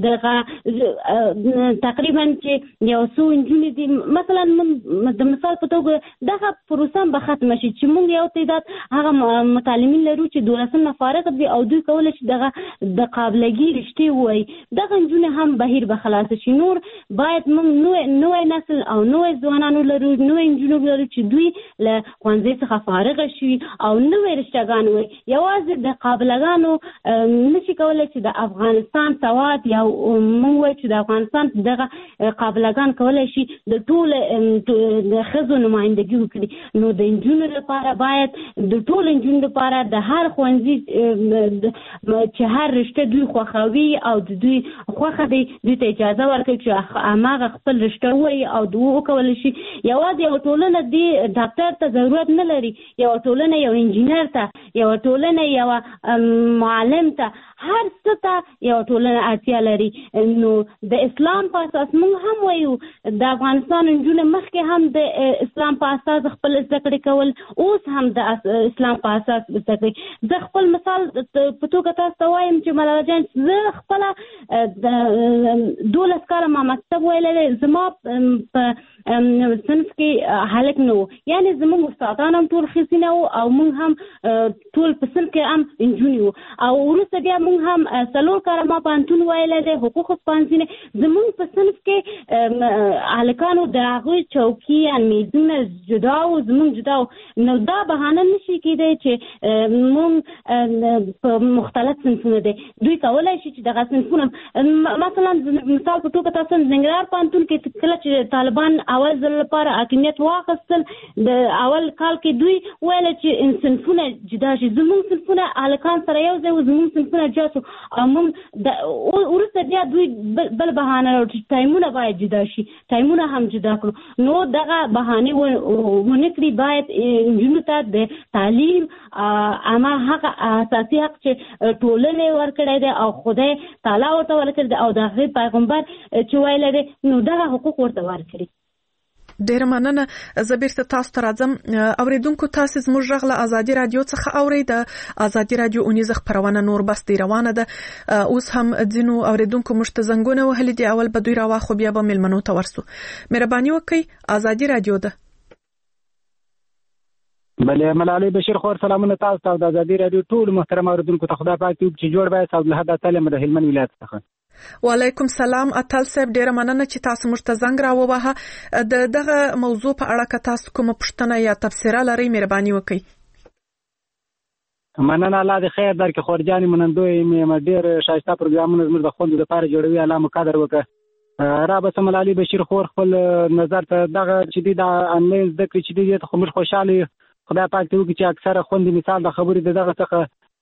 دغه تقریبا چې یو څو نجونې دي مثلا د مثال په توګه دغه پروسه به ختمه شي چې موږ یو تعداد هغه متعلمین لرو چې 12 فارغ دي او دوی کولی شي دغه د قابلګي رښتې ووایي، دغه نجونې هم بهیر به خلاص شي. نور باید موږ نوی نسل او نوی ځوانانو لرو، نوی نجونو لرو چې دوی له ښوونځي څخه فارغ شي او نوی رشتهګان وایي. یوازې د قابلګانو نشي کولی چې د افغانستان سواد یا موږ وایو چې د افغانستان دغه قابلګان کولی شي د ټول د ښځو نمایندګي وکړي. نو د نجونو لپاره باید د ټول نجونو لپاره د هر ښوونځي چې هر رشته دوی خوښوي او د دوی خوښه دی دوی ته اجازه ورکړي چې هماغه خپل رشته ووایي او دوی وکولی شي. یوازې یو ټولنه دې ډاکټر ته ضرورت نه لري، یو ټولنه یو انجینر ته، یو ټولنه یو معلم ته، هر څه ته یو ټولنه اړتیا لري. نو د اسلام په اساس موږ هم وایو د افغانستان نجونې مخکې هم د اسلام په اساس خپل زده کړې کول، اوس هم د اسلام په اساس زده کړې. زه خپل مثال په توګه تاسو ته وایم چې ملاله جان زه خپله 12 کاله ما مکتب ویلی، زما په صنف کې هلک نه و، یعنې زموږ استادان هم ټول ښځې نه وو او موږ هم ټول په صنف کې هم نجونې وو. او وروسته بیا موږ هم 4 کاله ما پوهنتون ویلی دی، حقوقو پوهنځي. زموږ په صنف کې هلکانو د هغوی چوکي یا میزونه جدا وو، زموږ جدا وو. نو دا بهانه نشي کېدی چې موږ په مختلف صنفونه دي، دوی کولی شي چې دغه صنفونه مثلا مثال په توګه تاسو ننګرهار پوهنتون کې کله چې طالبان اول ځل لپاره حاکمیت واخیستل، د اول کال کې دوی ویل چې صنفونه جدا شي، زموږ صنفونه هلکان سره یو ځای وو، زموږ صنفونه جدا شو او موږ وروسته بیا دوی بل بهانه چې ټایمونه باید جدا شي، ټایمونه هم جدا کړو. نو دغه بهانې ونه کړي، باید نجونو ته د تعلیم اما هغه اساسي حق چې ټولنې ورکړی دی او خدای تعالی ورته ورکړی دی او د هغې پیغمبر چې ویلی دی، نو دغه حقوق ورته ورکړي. ډیره مننه. زه بیرته تاسو ته راځم. اوریدونکو تاسو زموږ غږ له ازادي رادیو څخه اورئ. د ازادي رادیو اونیزه خبرونه نور بس دی روانه ده. اوس هم ځینو اوریدونکو موږ ته زنګونه وهلي دي، اول به دوی راواخو بیا به مېلمنو ته ورسو. مهرباني وکړئ، ازادي رادیو ده. بله ملالۍ بشیر خور سلامونه تاسو ته د ازادي رادیو ټول محترم اوریدونکو ته. خدای پاک چې جوړ وای صاحب له حدا تعالی د هلمند ولایت څخه. وعلیکم سلام اتل صاحب، ډیره مننه چې تاسو موږ ته زنګ راووهه. دغه موضوع په اړه که تاسو کومه پوښتنه یا تبصره لرئ مهرباني وکړئ. مننه، الله دې خیر درکړي. خورجانې منندوی مې ډېر ښایسته پروګرامونه زموږ د خوندو دپاره جوړوي، الله مو قدر وکړه. را به سم علي بشیر خور خپل نظر ته دغه چې دی د انلاین زده کړې چې دی ته خو موږ خوشحاله یو. خدای پاک ته وکړي چې اکثره خوندې مثال د خبرې د دغه څخه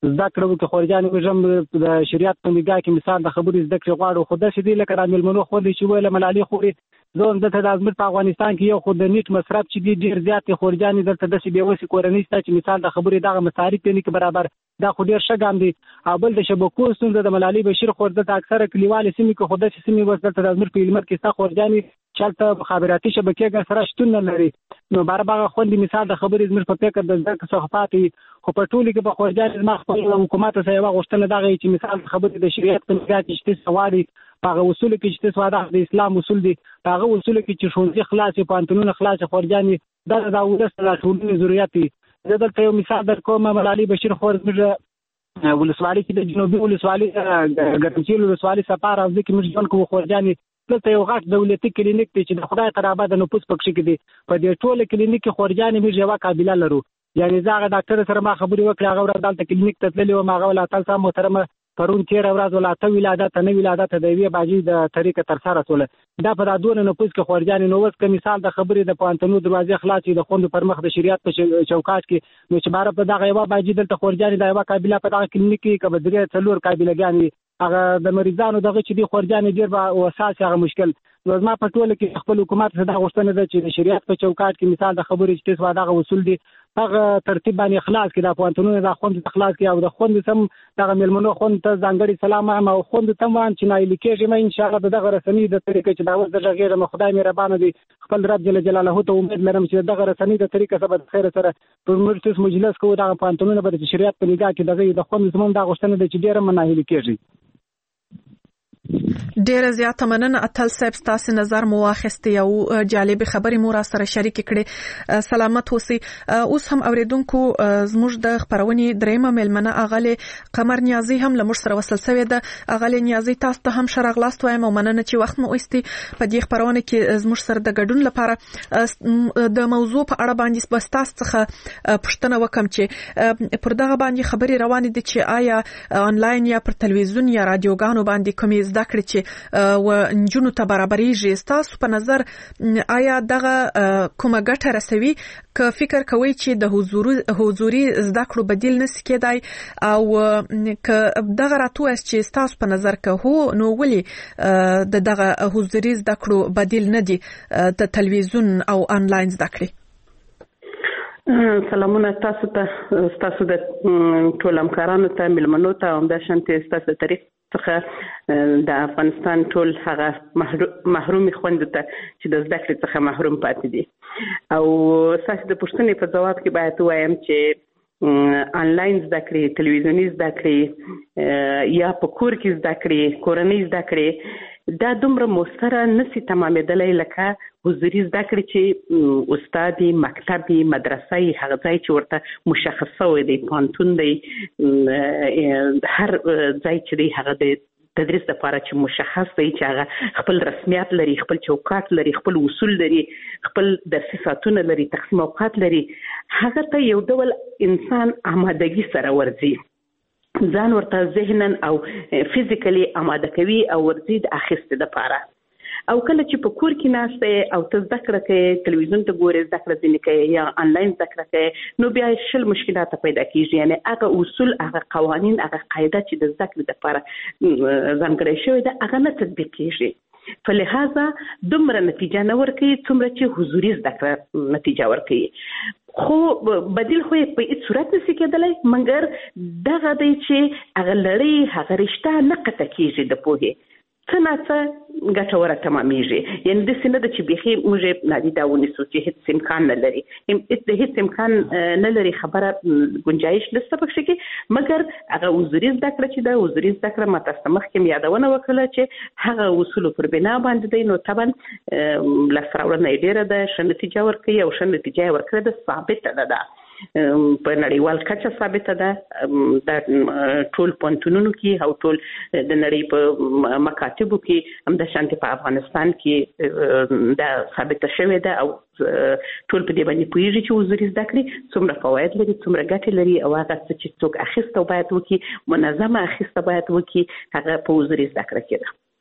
زده کړه وکړي. خورجانې موږ هم د شریعت په نگاه کې مثال د خبرې زده کړې غواړو، خو داسې دی لکه د مېلمنو خوندې چې ویله ملالۍ خوري. زه هم دلته د زموږ په افغانستان کې یو خو د نیټ مصرف چې دی ډېر زیات دی. خورجانې دلته داسې بېوسې کورنۍ شته چې مثال د خبرې دغه مصارف یې نه کړي برابر، دا خو ډېر ښه ګام دی. او بل د شبکو ستونزه د ملالۍ بشیر خور دلته اکثره کلیوالې سیمې کې خو داسې سیمې اوس دلته د زموږ په هلمند کې شته خورجانې چې هلته مخابراتي شبکې سره شتون نه لري. نو باربغه خوندې مثال د خبرې زموږ په فکر د زده کړې څخه پاتې. خو په ټولو کې به خورجانې زما خپل حکومت ته یوه غوښتنه دغه چې مثال د خبرې د شریعت په نگاه کې چې څه واړي په هغه اصولو کې چې څه د اسلام اصول دي، په هغه اصولو کې چې ښوونځي خلاص وي، پوهنتونونه خلاص وي. خورجانې دا د ولس د ټولنې ضرورت دی. زه دلته یو مثال درکوم. ملالۍ بشیر خور زموږ ولسوالۍ کې د جنوبي ولسوالۍ ګرمسیر ولسوالۍ سپار حوزې کې موږ ژوند کوو. خورجانې دلته یو غټ دولتي کلینیک دی چې د خدای قرابه د نفوس پکښې کې دی. په دې ټوله کلینیک کې خورجانې موږ یوه قابله لرو. یعنې زه هغه ډاکټر سره ما خبرې وکړې، هغه ورځ دلته کلینیک ته تللې وم. هغه ولا تل سم محترمه پرون 13 ورځ ولا ته ولادت نه ولادت د یوې باجی د طریقه تر سره توله دا په دادونه نفوس کې خورجانې نو وس کې مثال د خبرې د پوهنتونو دروازې خلاصې د خوند پر مخ د شریعت په چوکاټ کې نو چې بار په دغه یوه باجی دلته خورجانې د یوه قابله په دغه کلینیک کې کبه درې څلور قابلګانې هغه د مریضانو دغه چې دی خورجانې ډېر به اساس هغه مشکل. نو زما په ټوله کې خپل حکومت څخه دا غوښتنه ده چې د شریعت په چوکاټ کې مثال د خبرې چې څه دغه اصول دي هغه ترتیب باندې خلاص کړي، د پوهنتونونو د خوند خلاص کړي او د خوند سم دغه مېلمنو خوند ته ځانګړي سلام او خوند ته وان چې نایل کېږي. مې ان شاء الله دغه رسنۍ د طریقې چې دا اوس د غیر خدای مهربان دی خپل رب جل جلاله ته امید لرم چې دغه رسنۍ د طریقې سبب خیر سره په مرتس مجلس کوو دغه پوهنتونونه به د شریعت په نگاه کې دغه د خوند زمون د غوښتنه ده چې ډیره مناهل کېږي. ډیره زیاته مننه اتل صاحب، تاسو نظر مو واخیستی او جالب خبرې مو را سره شریک کړي. سلامت اوسئ. اوس هم اوریدونکو زموږ د خبرونې دریمه مېلمنه اغله قمر نیازی هم له موږ سره وصل شوې ده. اغله نیازی تاسو ته هم ښه راغلاست وایم او مننه چې وخت مو اوستی په دې خبرونه کې زموږ سره د ګډون لپاره. د موضوع په اړه باندې بس تاسو څخه پوښتنه وکم چې پر دغه باندې خبرې روانې دي چې آیا آنلاین یا پر تلویزیون یا رادیوګانو باندې کومې زده کړې چې و نجونو ته برابرېږي، ستاسو په نظر آیا دغه کومه ګټه رسوي که فکر کوئ چې د حضوري زده کړو بدیل نشي کېدای او که دغه راتوست چې ستاسو په نظر که هو نو ولې دغه حضوري زده کړو بدیل نه دي د تلویزیون او آنلاین زده کړې؟ سلامونه تاسو ته، تاسو د ټول همکارانو ته، مېلمنو ته او د شانتي تاسو طریق څخه د افغانستان ټول هغه محرومي خوند ته چې د زده کړې څخه محروم پاتې دي. او تاسو د پوښتنې په جواب کې باید وایم چې آنلاین زده کړې، تلویزیوني زده کړې یا په کور کې زده کړې، کورنۍ زده کړې دا دومره مؤثره نشي تمامېدلی لکه حضوري زده کړې چې استاد مکتب مدرسه هغه ځای چې ورته مشخص شوی دی، پوهنتون دی، هر ځای چې دی هغه د تدریس لپاره چې مشخص دی چې هغه خپل رسمیات لري، خپل چوکاټ لري، خپل اصول لري، خپل درسي ساعتونه لري، تقسیم اوقات لري، هغه ته یو ډول انسان آمادګي سره ورځي، ځان ورته ذهنن او فزیکلی آماده کوي او ورځي د اخیستې لپاره. او کله چې په کور کې ناسته او ته زده کړه کوې، تلویزیون ته ګورې، زده کړه ځینې کوې یا آنلاین زده کړه کوې، نو بیا شل مشکلات پیدا کېږي. یعنې هغه اصول، هغه قوانین، هغه قاعده چې د زده کړې لپاره ځانګړې شوې ده هغه نه تطبیق کېږي. فلهذا دومره نتیجه نه ورکوي څومره چې حضوري زده کړه نتیجه ورکوي. خو بدیل خو یې په هیڅ صورت نشي کېدلی، مګر دغه دی چې هغه لړۍ، هغه رشته نه قطع کېږي د پوهې، څه نه څه ګټوره تمامېږي. یعنې داسې نه ده چې بیخي موږ نادیده ونیسو چې هېڅ امکان نه لري، د هېڅ امکان نه لري خبره ګنجایش نشته پکښې کې، مګر هغه حضوري زده کړه چې ده، حضوري زده کړه ما تاسو ته مخکې مې یادونه وکړله چې هغه اصولو پر بنا باندې دی، نو طبعا لاسته راوړنه یې ډېره ده، ښه نتیجه ورکوي او ښه نتیجه یې ورکړې ده، ثابته ده په نړیوال کچه ثابته ده، د ټول پوهنتونونو کې او ټول د نړۍ په مکاتبو کې هم د شانتي په افغانستان کې دا ثابته شوې ده او ټول په دې باندې پوهېږي چې حضوري زده کړې څومره فواید لري، څومره ګټې لري او هغه څه چې څوک اخیسته باید وکړي، منظمه اخیسته باید وکړي، هغه په حضوري زده کړه کې ده.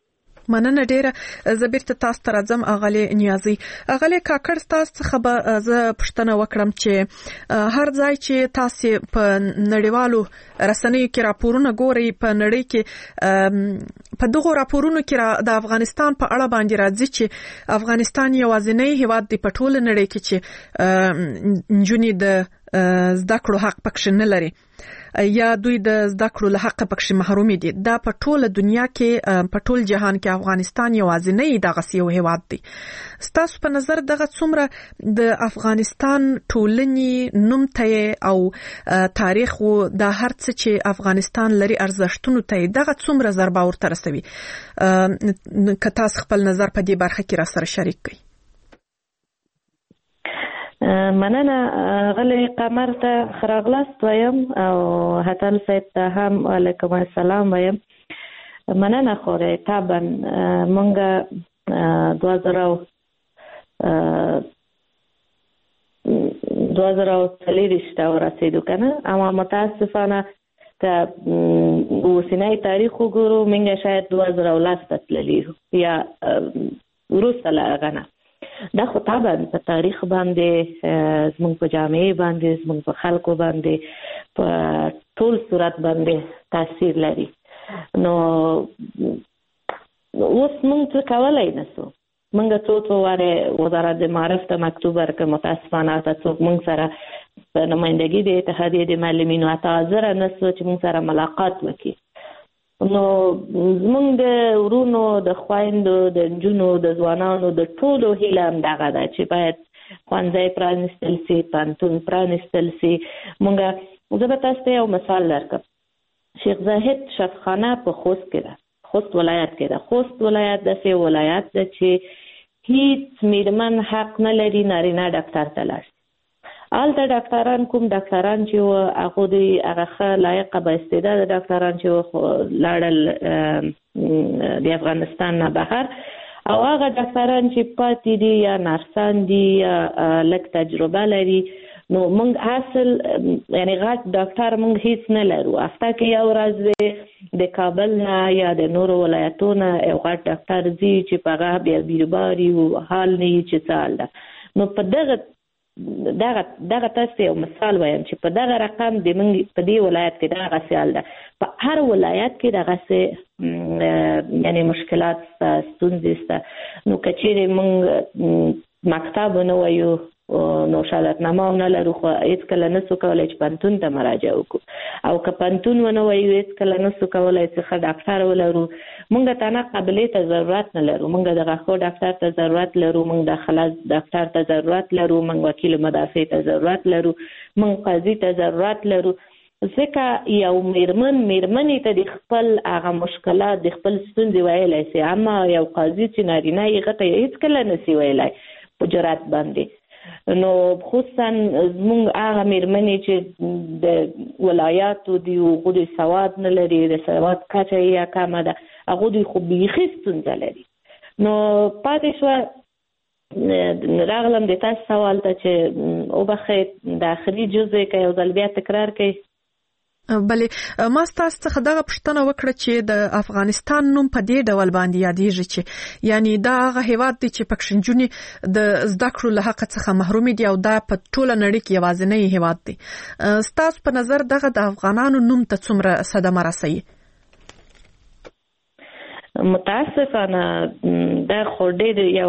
مننه ډیره. زبیرته تاسو ته راځم اغلی نیازي. اغلی کاکړ تاسو څخه به زه پوښتنه وکړم چې هر ځای چې تاسو په نړیوالو رسنیو کې راپورونه ګورئ په نړۍ کې په دغه راپورونو کې د افغانستان په اړه باندې راځي چې افغانستان یوازینی هیواد دی په ټوله نړۍ کې چې نجونې د زده کړو حق پکښ نه لري یا دوی د زده کړو له حق پکښ محروم دي. دا په ټوله دنیا کې په ټول جهان کې افغانستان یوازینی دغه یو هیواد دی. ستاسو په نظر دغه څومره د افغانستان ټولنې نوم ته او تاریخ او د هر څه چې افغانستان لري ارزښتونو ته دغه څومره ضربه ورته رسوي؟ که تاسو خپل نظر په دې برخه کې را سره شریک کړئ. مننه غلی قمر ته خراغلاست وایم او هتل صاحب ته هم علیکم السلام وایم. مننه خوره طبعا مونږه 2023 ته ورسېدو کنه، اما متاسفانه که اوسنی تاریخ وګورو مونږه شاید 2010 ته تللی یا وروسته لاغه نه. دا خو طبعا په تاریخ باندې زموږ په جامعه باندې زموږ په خلکو باندې په ټول صورت باندې تاثیر لري. نو اوس موږ څه کولای نشو. موږ څو واره وزارت د معارف ته مکتوب ورکړ، متاسفانه تاسو موږ سره په نمائندګي د اتحادیې د معلمینو حاضر نه شو چې موږ سره ملاقات وکړي. نو زمونږ د ورونو د خویندو د نجونو د ځوانانو د ټولو هیله همدغه ده چې باید ښوونځی پرانیستل سي، پوهنتون پرانیستل سي. زه به تاسو ته یو مثال درکړم. شیخ زاهد شفخانه په خوست کې ده، خوست ولایت کې ده. خوست ولایت داسې ولایت ده چې هیڅ میرمن حق نه لري نارینه ډاکټر ته لاړ شي. هلته ډاکټران کوم ډاکټران چې هغه د هغه لایق با استعداد ډاکټران چې لاړل د افغانستان نه بهر، او هغه ډاکټران چې پاتې دي یا نرسان دي یا لږ تجربه لري. نو موږ اصل یعنی غټ ډاکټر موږ هیڅ نه لرو. هفته کې یو ورځ د کابل نه یا د نورو ولایتونو یو غټ ډاکټر ځي چې په هغه بیا بیروباري او حال نه یې چې څه حال ده. نو په دغه تاسو یو مثال وایم چې په دغه رقم د موږ په دې ولایت کې دغه سیال ده. په هر ولایت کې دغه څه یعنی مشکلات ستونزې شته. نو کچېرې موږ مکتب نه وایو نو شهادتنامه نه لرو، خو هېڅکله نسو کولی چې پوهنتون ته مراجعه وکړو، او که پوهنتون ونه وایو هېڅکله نسو کولی چې ښه ډاکټر ولرو. موږ تنه قابلې ته ضرورت نه لرو، موږ د غاښو ډاکټر ته ضرورت لرو، موږ د خلاص ډاکټر ته ضرورت لرو، موږ وکیل مدافع ته ضرورت لرو، موږ قاضي ته ضرورت لرو. ځکه یو میرمنې ته د خپل هغه مشکلات د خپل ستونزې ویلی سي، اما یو قاضي چې نارینه یې هغه ته هېڅکله نسي ویلی په جرات باندې. نو خصوصا زموږ هغه میرمنې چې د ولایاتو دي هغو د سواد نه لري، د سواد کچه یې کمه ده، هغو دوی خو بیخي ستونزه لري. نو پاتې شوه راغلم د تاسو سوال ته چې وبخښئ د آخري جزء که یو ځل بیا تکرار کړئ. بله، ما ستاسو څخه دغه پوښتنه وکړه چې د افغانستان نوم په دې ډول باندې یادېږي چې یعنی دا هغه هیواد دی چې پکښ نجونې د زده کړو له حق څخه محروم دي او دا په ټوله نړۍ کې یوازینی هیواد دی. ستاسو په نظر دغه د افغانانو نوم ته څومره صدمه رسوي؟ متاسفانه دا خو ډېر یو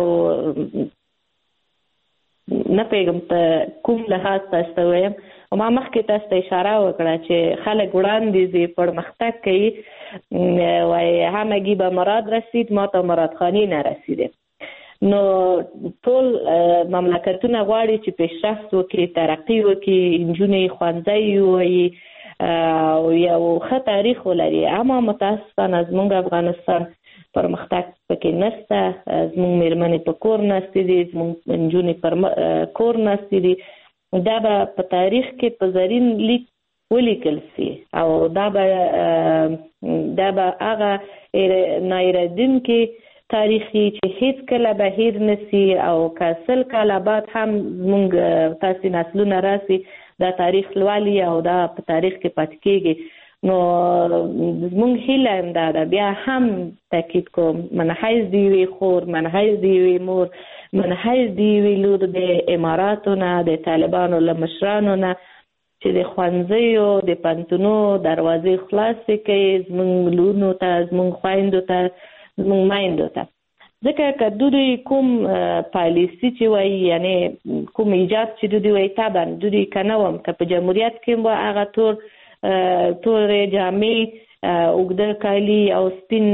نه پوهېږم په کوم لحاظ تاسو ته وایم. ما مخکې تاسو ته اشاره وکړه چې خلک وړاندې ځي پرمختګ کوي، وایي همگی به مراد رسید، ما ته مراد خانی نرسیده. نو ټول مملکتونه غواړي چې پیشرفت وکړي، ترقي وکړي، نجونې ښوونځی ووایي او یو ښه تاریخ ولري. اما متاسفانه زموږ افغانستان پرمختګ پکې نشته. زموږ میرمنې په کور ناستې دي، زموږ نجونې پر کور ناستې دي. دا به په تاریخ کې په زرین لیک ولیکل سي او دا به هغه نایریدونکي تاریخي چې هیڅ کله به هیر نسی، او که 100 کاله بعد هم زموږ تاسې نسلونه راسي دا تاریخ لولي او دا په تاریخ کې پاتې کېږي. نو موږ هیله هم دا بیا هم تاکید کوم منحیز دی وی خور منحیز دی وی مور منحیز دی وی لور د اماراتو نه د طالبانو له مشرانو نه چې د ښوونځیو د پوهنتونو دروازې خلاصې کړي زموږ لورونو ته زموږ خویندو ته زموږ میندو ته ځکه که دوی کوم پالیسي چې وایي یعنی کوم ایجاد چې دوی وایي طبعا دوی که نه وم که په جمهوریت کې به هغه تورې جامې اوږده کالي او سپین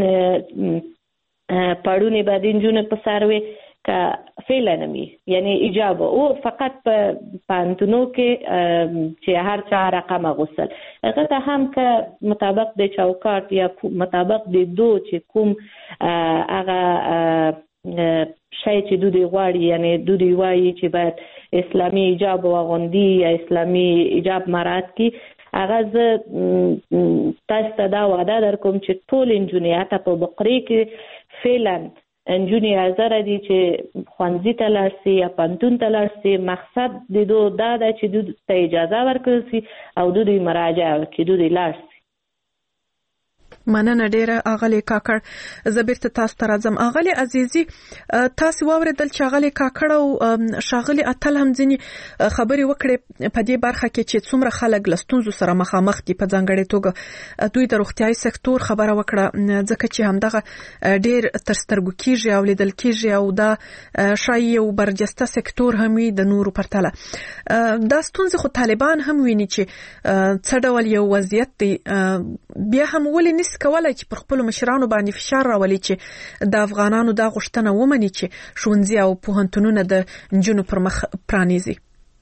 پړونې به د نجونو په سر وي که فعلا نمی یعنی ایجاب او فقط په پوهنتونو کې چې هر چا رقم غوښتل هغه ته هم که مطابق د چوکاټ یا مطابق د چې کوم هغه شی چې دوی غواړي یعنی دوی وایي چې باید اسلامي ایجاب واغوندي یا اسلامي ایجاب مراعات کړي هغه زه تاسو ته دا وعده درکوم چې ټول نجونې حتی په بقرې کې فعلا نجونې حاضره دي چې ښوونځي ته لاړ شي یا پوهنتون ته لاړ شي مقصد د دوی دا ده چې دوی ته اجازه ورکړل شي او دوی مراجعه وکړي دوی لاړ شي مننه ډیره اغلی کاکړ زبیرته تاسو ته راځم اغلی عزیزي تاسو واوریدل چې اغلی کاکړ او شاغلی اتل هم ځنی خبري وکړي په دې برخه کې چې څومره خلک لستونزو سره مخامخ دي په ځانګړي توګه دوی د روغتيایي سکتور خبره وکړه ځکه چې همدغه ډیر تر سترګو کېږي او لیدل کېږي او دا شای یو برجسته سکتور هم وي د نورو پرتله دا ستونزې خو طالبان هم ویني چې څه ډول یو وضعیت دی بیا هم ولې نس کولای چې پر خپل مشرانو باندې فشار راولي چې د افغانانو دا غوښتنه ومني چې ښوونځي او پوهنتونونه د نجونو پر مخ پرانیزي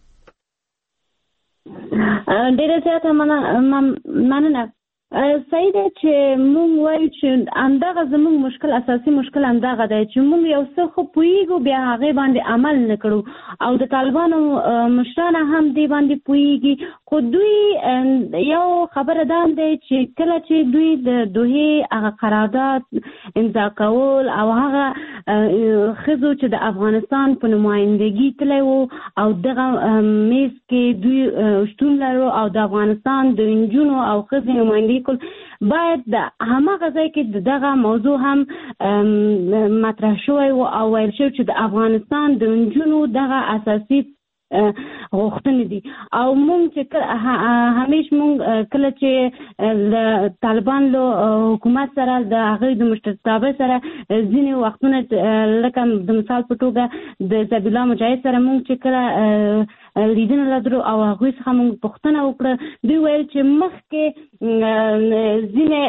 ډیره زیاته مننه صحیح ده چې موږ وایو چې همدغه زموږ مشکل اساسي مشکل همدغه دی چې موږ یو څه خو پوهیږو بیا هغه باندې عمل نه کړو او د طالبانو مشران هم دی باندې پوهیږي خو دوی یو خبره ده چې کله چې دوی د دوه هغه قرارداد امضا کول او هغه خزو چې د افغانستان په نمائندګي تللی وو او دغه میز کې دوی شتون لرو او د افغانستان د نجونو او خزو نمائندګي باید د هماغه ځای کې دغه موضوع هم مطرح شوی او ویل شوی چې د افغانستان د نجونو دغه اساسي غوښتنې دي او موږ چې همیش موږ کله چې د طالبان له حکومت سره د هغه د مشرتابه سره ځینې وختونه لکه د مثال په توګه د ذبیح الله مجاهد سره موږ چې کله لیدنه لرو او هغه څخه موږ پوښتنه وکړه دوی ویل چې مخکې ځینې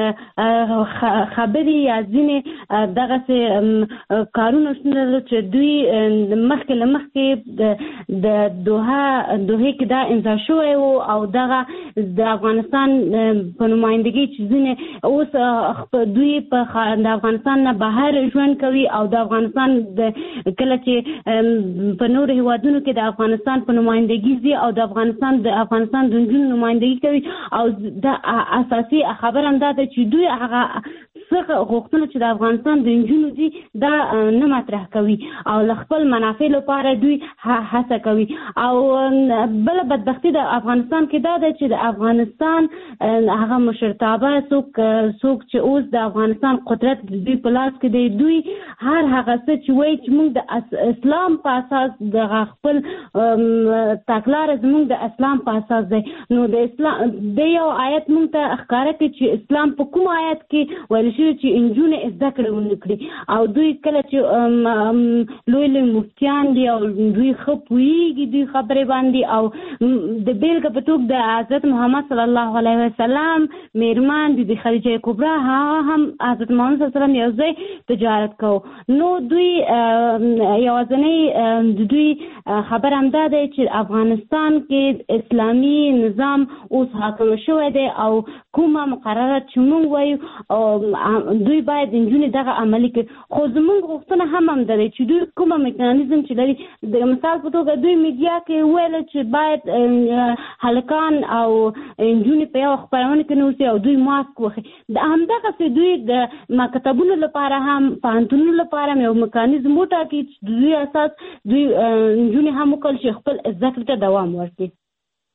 خبرې یا ځینې دغه کارونه شنه چې دوی مخکې د دوه کې دا امضا شوی او دغه د افغانستان په نمائندګي چې ځینې اوس دوی په د افغانستان نه بهر ژوند کوي او د افغانستان کله چې په نورو هیوادونو کې د افغانستان په نمائندګي زی او د افغانستان د نجونو نمائندګي کوي او د اساسي خبر هم دا چې دوی هغه څه غوښتنه چې د افغانستان د نجونو دي دا نه مطرح کوي او خپل منافع لپاره دوی هڅه کوي او بل بدبختی د افغانستان کې دا ده چې د افغانستان هغه مشرتابه څوک چې اوس د افغانستان قدرت د دوی په لاس کې دی دوی هر هغه څه چې وایي چې موږ د اسلام په اساس د خپل تکلار زموږ د اسلام په اساس دی نو د اسلام د یو آیت موږ ته ښکاره کوي چې اسلام په کوم آیت کې ویل شوی چې نجونې زده کړې ونکړي او دوی کله چې لوی مفتیان دي او دوی ښه پوهیږي دوی خبرې باندې او د بیلګې په توګه د حضرت محمد صلی الله علیه وسلم میرمن د خدیجه کبرا هم حضرت محمد صلی الله علیه وسلم یو ځای تجارت کو نو دوی یوازنی دوی خبر هم ده چې افغانستان کې اسلامي نظام اوس حاکم شوی دی او کومه مقررات چې موږ وایو دوی باید نجونې دغه عملي کړي خو زموږ غوښتنه هم ده چې دوی کومه میکانیزم چې لري د مثال په توګه دوی میډیا کې ویل چې باید هلکان او نجونې په یو خپرونه کې نوسي او دوی ماسک وخی د همدغه دوی د مکتبونو لپاره هم پوهنتونونو لپاره یو میکانیزم وټاکي چې دوی اساس دوی نجونې هم وکړي چې خپل زده کړې ته دوام ورکړي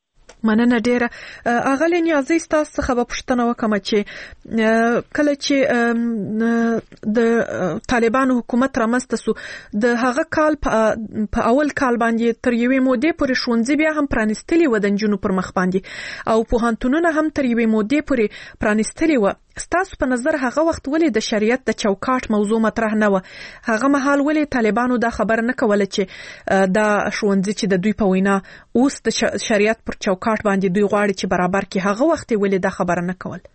مننه ډیره. اغلی نیازی تاسو څخه به پوښتنه وکم چې کله چې د طالبانو حکومت رامنځته سو د هغه کال په اول کال باندې تر یوې مودې پورې ښوونځي بیا هم پرانیستلي و د نجونو پر مخ باندې او پوهنتونونه هم تر یوې مودې پورې پرانیستلي و. ستاسو په نظر هغه وخت ولې د شریعت د چوکاټ موضوع مطرح نه و؟ هغه مهال ولې طالبانو دا خبر نه کوله چې دا ښوونځي چې د دوی په وینا اوس د شریعت پر چوکاټ باندې دوی غواړي چې برابر کړي، هغه وخت ولې دا خبر نه کول؟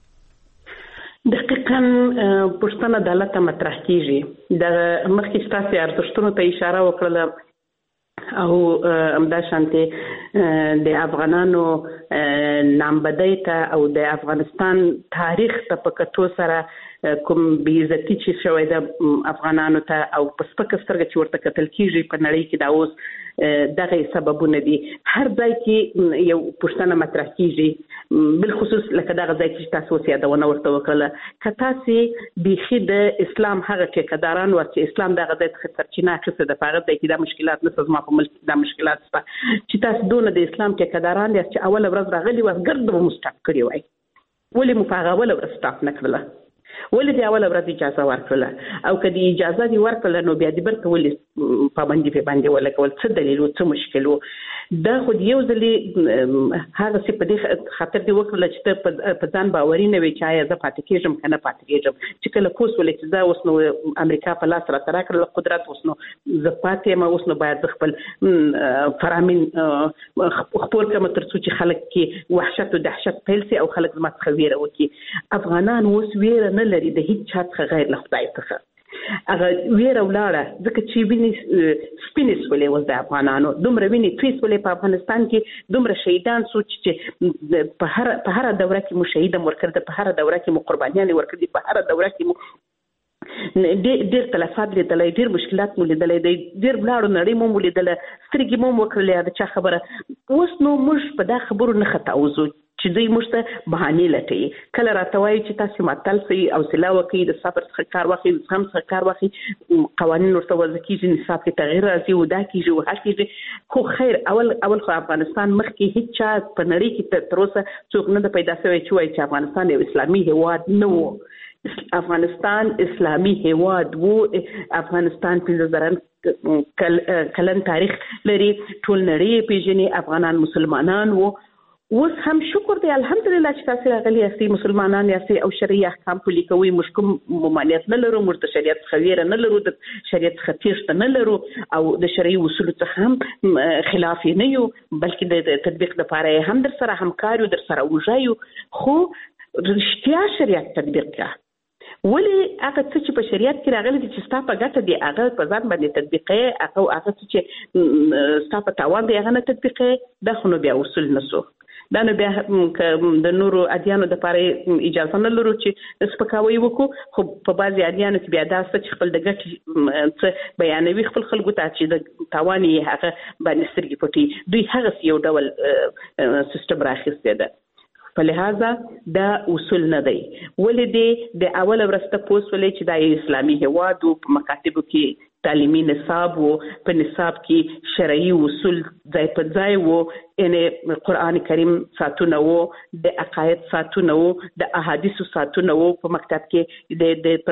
دقیقاً پښتنه عدالت مطرح کیږي. د مخکې تاسو ارزښتونو ته اشاره وکړه او همدا شانته د افغانانو نامبدی ته او د افغانستان تاریخ ته په کتو سره کوم بیزتی چې شوی د افغانانو ته او په سپکه سترګه چې ورته کتل کیږي په نړۍ کې دا اوس دغه سببونه دي. هر ځای کې یو پښتنه مطرح کیږي، بل خصوص لکه دغه ځای کې تاسو یادونه ورته وکړه که تاسو بيخي د اسلام هغه ټیکداران ورته اسلام دغه ځای څخه سرچینه اخیسته د هغه ځای کې د مشکلات نه سزما په ملک د مشکلات سپه چې تاسو دونه د اسلام ټیکداران یاست چې اول ورځ راغلي و ګرد به مستق کړی وای ولې مو په هغه اول ورځ سټاپ نه کړله، ولې دی اول ورځ اجازه ورکړله او کدی اجازه دی ورکړله نو بیا دې برته ولې پابندي په باندې ولکول څه دلیل او څه مشکل وو؟ دا خو یو ځلې هغه څه په دې خاطر دی وکړل چې ته په ځان باوري نه وي چې آیا زه پاتې کېږم کنه پاتې کېږم چې کله کوس ولې چې دا اوس نو امریکا په لاس را ترا کړل قدرت اوس نو زه پاتې ما اوس نو باید خپل فرامین خپل کوم تر څو چې خلک کې وحشت او دهشت پیل سي او خلک زما څخه ویره وکي. افغانان اوس ویره نه لري د هیڅ چا څخه غیر له خدای څخه. هغه ویره ولاړه ځکه چې ویني سپینس ولې وز د افغانانو دومره ویني تویس ولې په افغانستان کې دومره شهیدان سوچ چې په هر دوره کې مو شهیدم ورکړه، په هر دوره کې مو قربانیان ورکړي، په هر دوره کې مو ډېر تلفات لیدلې، ډېر مشکلات مو لیدلې، ډېر بلاړو نړۍ مو لیدله، سترګې مو وکړلې د چا خبره. اوس نو موږ په دا خبرو نه خطاوزو چې دوی موږ ته بهانې لټوي. کله راته وایي چې تاسو ماتل سي او سلا وکړي د صبر څخه کار واخلي، د زغم څخه کار واخلي، قوانین ورته وضع کیږي، نصاب کې تغیر راځي او دا کیږي او هر کیږي. خو خیر اول خو افغانستان مخکې هیڅ چا په نړۍ کې تر اوسه څوک نه پیدا شوی چې وایي چې افغانستان یو اسلامي هیواد نه وو. افغانستان اسلامي هیواد وو. افغانستان 15,000 کلن تاریخ لري، ټول نړۍ پیژني، افغانان مسلمانان وو. اوس هم شکر دی الحمدلله چې تاسو راغلي یاستئ، مسلمانان یاستئ او شرعي احکام پلي کوئ. موږ کوم ممانعت نه لرو، موږ د شریعت څخه ویره نه لرو، د شریعت څخه تېښته نه لرو او د شرعي اصولو څخه هم خلاف نه یو، بلکې د تطبیق لپاره هم در سره همکار یو، در سره وژایو. خو رښتیا شریعت تطبیق کړه. ولې هغه څه چې په شریعت کې راغلي دي چې ستا په ګټه دی هغه په ځان باندې تطبیقې، هغه څه چې ستا په تاوان دی هغه نه تطبیقې، دا خو نو بیا اصول نه سو. دا نو بیا د نورو ادیانو د لپاره اجازه نه لرو چې سپکاوی وکړو. خو په بعضي ادیانو کې بیا دا څه چې خپل د ګټې څه بیانوي خپل خلکو ته چې د تاوان یې هغه باندې سترګې پټي، دوی هغه یو ډول سیستم راخیستی ده. په لحاظه دا اصول نه دی. ولې دی د اول ورسته پوس ولې چې دا اسلامي هیواد او په مکاتبو کې تعلیمي نصاب وو، په نصاب کې شرعي اصول ځای په ځای وو، یعنی قرآن کریم ساتونه وو، د عقاید ساتونه وو، د احادیثو ساتونه وو. په مکتب کې د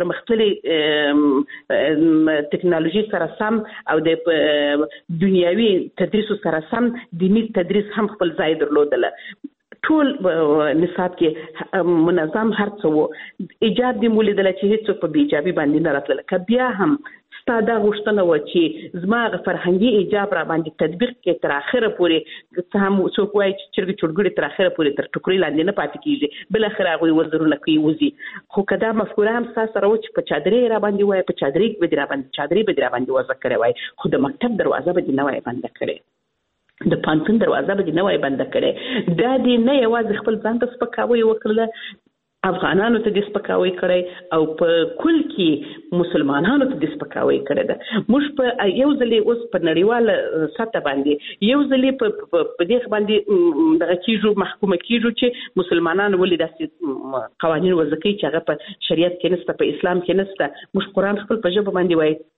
پرمختللي ټکنالوژي سره سم او د دنیوي تدریس سره سم دینی تدریس هم خپل ځای درلودله. ټول نصاب کې منظم هر څه وو. ایجاب دی مولیدل چې هیڅ په بیجابي باندې نه راتله. که بیا هم ستاده غوښتنه و چې زما فرهنګي ایجاب را باندې تطبیق کې تر اخره پورې څه هم څوک وایي چې چرګ چړګړي تر اخره پورې تر ټوکري لاندې نه پاتې کیږي، بل اخره هغه وزرونه کوي وزي. خو کدا مفکوره هم سره و چې په چادرې را باندې وای، په چادرې به را باندې چادرې به را باندې وځ کړی وای، خو د مکتب دروازه به نه وای بند کړي، د پانتون دروازه به نه وای بند کړي. دا دی نه یوازې خپل ځان ته سپکاوی وکړله، افغانانو ته د سپکاوی کړی او په کل کې مسلمانانو ته د سپکاوی کړی ده. موږ په یو ځلې اوس په نړیواله سطح باندې یو ځلې په دې باندې دغه کیږو محکومه کیږو چې مسلمانان ولې داسې قوانین وضع کوي چې هغه په شریعت کې نشته، په اسلام کې نشته. موږ قرآن خپل په ژبه باندې وایي،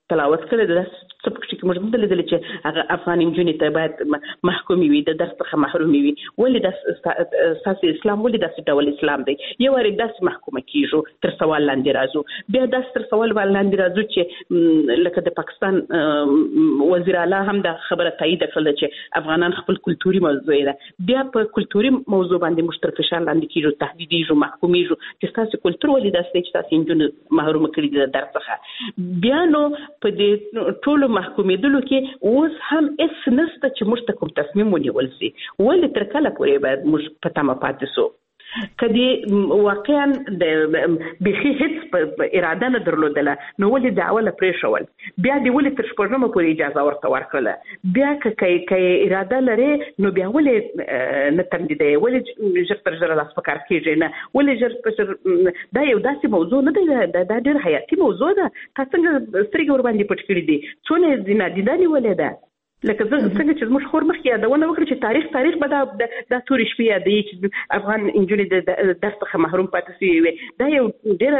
تلاوت کړی د څه پکې کې موږ لیدل چې هغه افغان انجونې ته باید محکومي وي د درس څخه محرومي وي ولې د اساس اسلام ولې د ډول اسلام دی یو وری داس محکومه کیږو تر سوال لاندې راځو بیا داس تر سوال لاندې راځو چې لکه د پاکستان وزیر اعلی هم د خبره تایید کړل چې افغانان خپل کلتوري موضوع ده بیا په کلتوري موضوع باندې مشترک فشار لاندې کیږو تهدیدیږو محکومیږو چې تاسو کلتور ولې داس چې تاسو انجونې محروم کړی د درس څخه بیا نو په دې ټولو محکومېدلو کې اوس هم اس نسته چې موږ ته کوم تصمیم ونیول سي ولې تر کله پورې باید موږ په تمه پاتې سو کدی واقعا د بخي هیڅ اراده نه درلودله نو ولې دعوه پرېښول بیا دی ولې تر شپږمه پورې اجازه ورته ورکړه بیا که اراده لري نو بیا ولې نه تمدیدې ولې ژر تر ژره لاس په کار کېږي نه ولې ژر په ژر دا یو داسې موضوع نه دی دا ډېر حیاتي موضوع ده تاسو څنګه سترګې ور باندې پټ کړې دي څونه زینادیدانې ولې ده لکه څنګه چې موږ خور مخکې یادونه وکړو چې تاریخ به دا تورې شپې یادوي چې افغان انجونې د درس څخه محروم پاتې شوې وي دا یو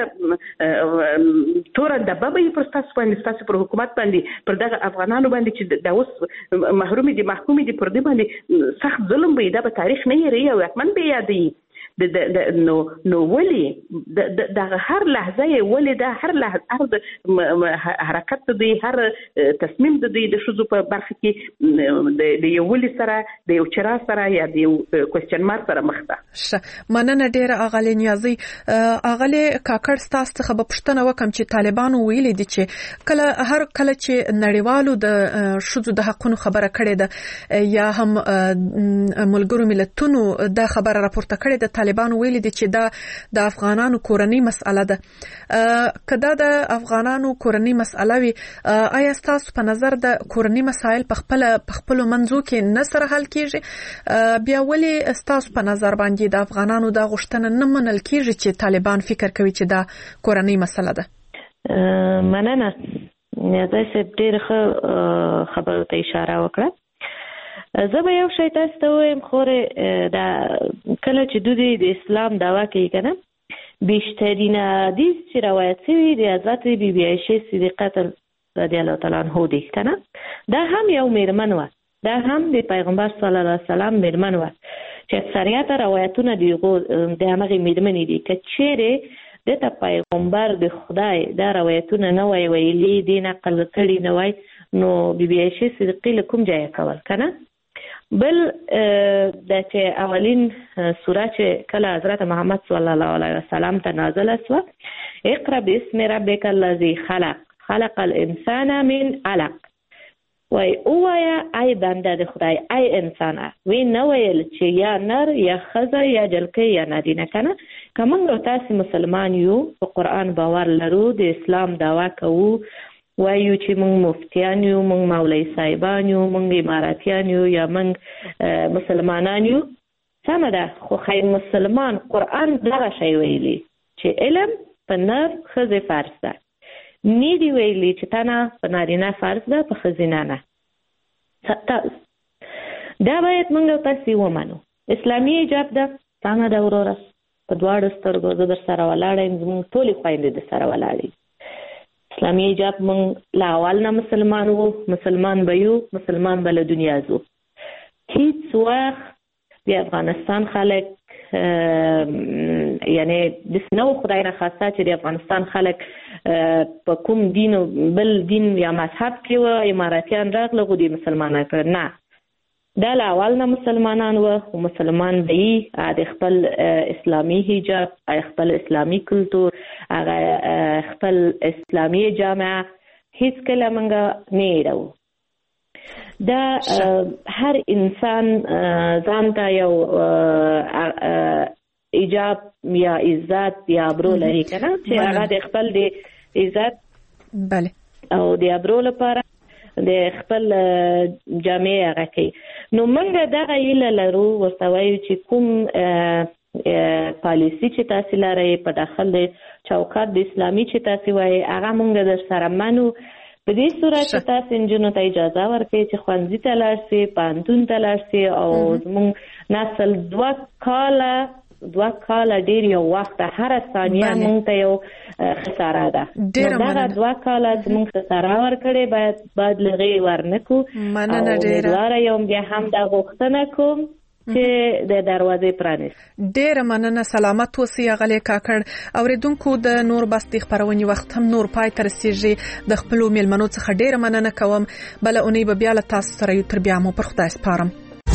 ډېره توره دبه به یې پر ستاسو باندې ستاسو پر حکومت باندې پر دغه افغانانو باندې چې دا اوس محرومې دي محکومې دي پر دې باندې سخت ظلم به دا به تاریخ نه هېروي او حتماً به یادوي نو ولې د هر لحظه ولې د هر لحظه حرکت دی هر تصمیم دی د شذو په برخه کې د یو ولې سره د یو چرا سره یا د یو کوېسچن مارک سره مخ ده مننه ډیره اغلی نیازي اغلی کاکړ ستاسو څخه په پښتنه وکم چې طالبانو ویلي دي چې کله چې نړیوالو د شذو د حقونو خبره کړې ده یا هم ملګرو ملتونو د خبره راپورته کړې ده طالبان ویلي دي چې دا د افغانانو کورنۍ مسأله ده کدا د افغانانو کورنۍ مسأله وي آیا تاسو په نظر د کورنۍ مسایل په خپل منځو کې نه سره حل کیږي بیا ولې تاسو په نظر باندې د افغانانو د غوښتنه نه منل کیږي چې طالبان فکر کوي چې دا کورنۍ مسأله ده مننه دا څه ډېر خبرو ته اشاره وکړه زه به یو شی تاسو ته وایم خورې دا کله چې دوی د اسلام دعوا کوي کنه بیشترین حدیث چې روایت شوی دی حضرت بی بی عایشه صدیقه رضی الله تعالی عنها دی کنه دا هم یو میرمن و دا هم د پیغمبر صلی الله علیه وسلم میرمن و چې اکثریت روایتونه دی د هغه میرمنې دي که چیرې د پیغمبر د خدای دا روایتونه نه وای ویلي دي نقل کړي نه وای نو بی بی عایشه صدیقه له کوم ځای کول کنه بل د چې اولین سوره چې کله حضرت محمد صلی الله علیه وسلم ته نازله شوه اقرأ باسم ربک الذی خلق الانسان من علق وای اوایا ای بنده د خدای ای انسان وی نه ویل چې یا نر یا ښځه یا جلکۍ یا نارینه کنه که موږ تاسو مسلمان یو په قرآن باور لرو د اسلام دعوا کوو وایو چې موږ مفتیان یو موږ مولوی صاحبان یو موږ اماراتیان یو یا موږ مسلمانان یو سمه ده خو خیر مسلمان قرآن دغه شی ویلي چې علم په نر ښځې فرض ده نی دی ویلي چې تنه په نارینه فرض ده په ښځینه نه دا باید موږ تاسې ومنو اسلامي حجاب ده سمه ده وروره په دواړو سترګو زه در سره ولاړه یم زموږ ټولې خویندې در سره ولاړې اسلامي حجاب موږ له اول نه مسلمان وو مسلمان به یو مسلمان به له دنیا ځو هیڅ وخت د افغانستان خلک یعنی داسې نه و خدای نخواسته چې د افغانستان خلک په کوم دین و بل دین یا مذهب کې و اماراتیان راغله خو د مسلمانان کړ نه دا له اول نه مسلمانان و او مسلمان به یې د خپل اسلامي حجاب خپل اسلامي کلتور هغه خپل اسلامي جامعه هیڅکله موږ نه هېروو دا هر انسان ځان ته یو حجاب یا عزت یا ابرو لري که نه چې هغه د خپل د عزت او د ابرو لپاره د خپل جامعه هغه کوي نو موږ دغه هیله لرو ورته وایو چې کوم پالیسي چې تاسو لرئ په داخل د چوکاټ د اسلامي چې تاسو وایي هغه موږ در سره منو په دې صورت چې تاسو نجونو ته اجازه ورکړئ چې ښوونځي ته لاړ شي پوهنتون ته لاړ شي او زموږ نسل 2 کاله 2 کال ډیر یو وخت هر ثانیه مونږ ته یو خساره ده. دا 2 کال مونږ ته خساره ورکړي باید لغي ورنکو. مننه ډیره. یوم بیا هم دا غوښتنه کوم چې د دروازې پرانیست. ډیره مننه. سلامت اوسئ غلې کاکړ. اوریدونکو د نور بس د خبرونې وخت هم نور پای ته رسیږي. د خپل میلمنو څخه ډیره مننه کوم. بل اونۍ به بیا له تاسو سره یو تر بیا مو پر خدای سپارم.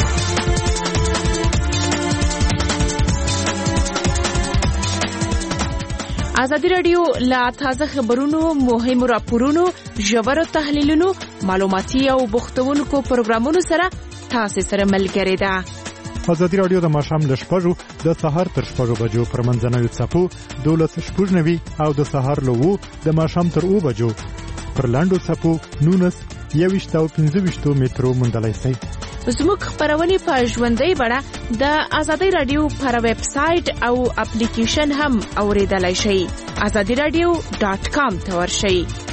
ازادي رادیو لا تازه خبرونو، مهمو راپورونو، ژورو تحلیلونو، معلوماتي او بوختونکو پروګرامونو سره تاسو سره ملګری ده. ازادي رادیو د ماښام له 6 د سهار تر 6 بجو پر منځنوي څپو 12:90 او د سهار له 2 د ماښام تر 2 بجو پر لاندو څپو 19 او 25 مترو مندلای شي. زموږ خبرونه په ژوندۍ بڼه د ازادي رادیو پر ویب سټ او اپلیکیشن هم اوریدلای شئ. azadiradio.com ته ورشئ.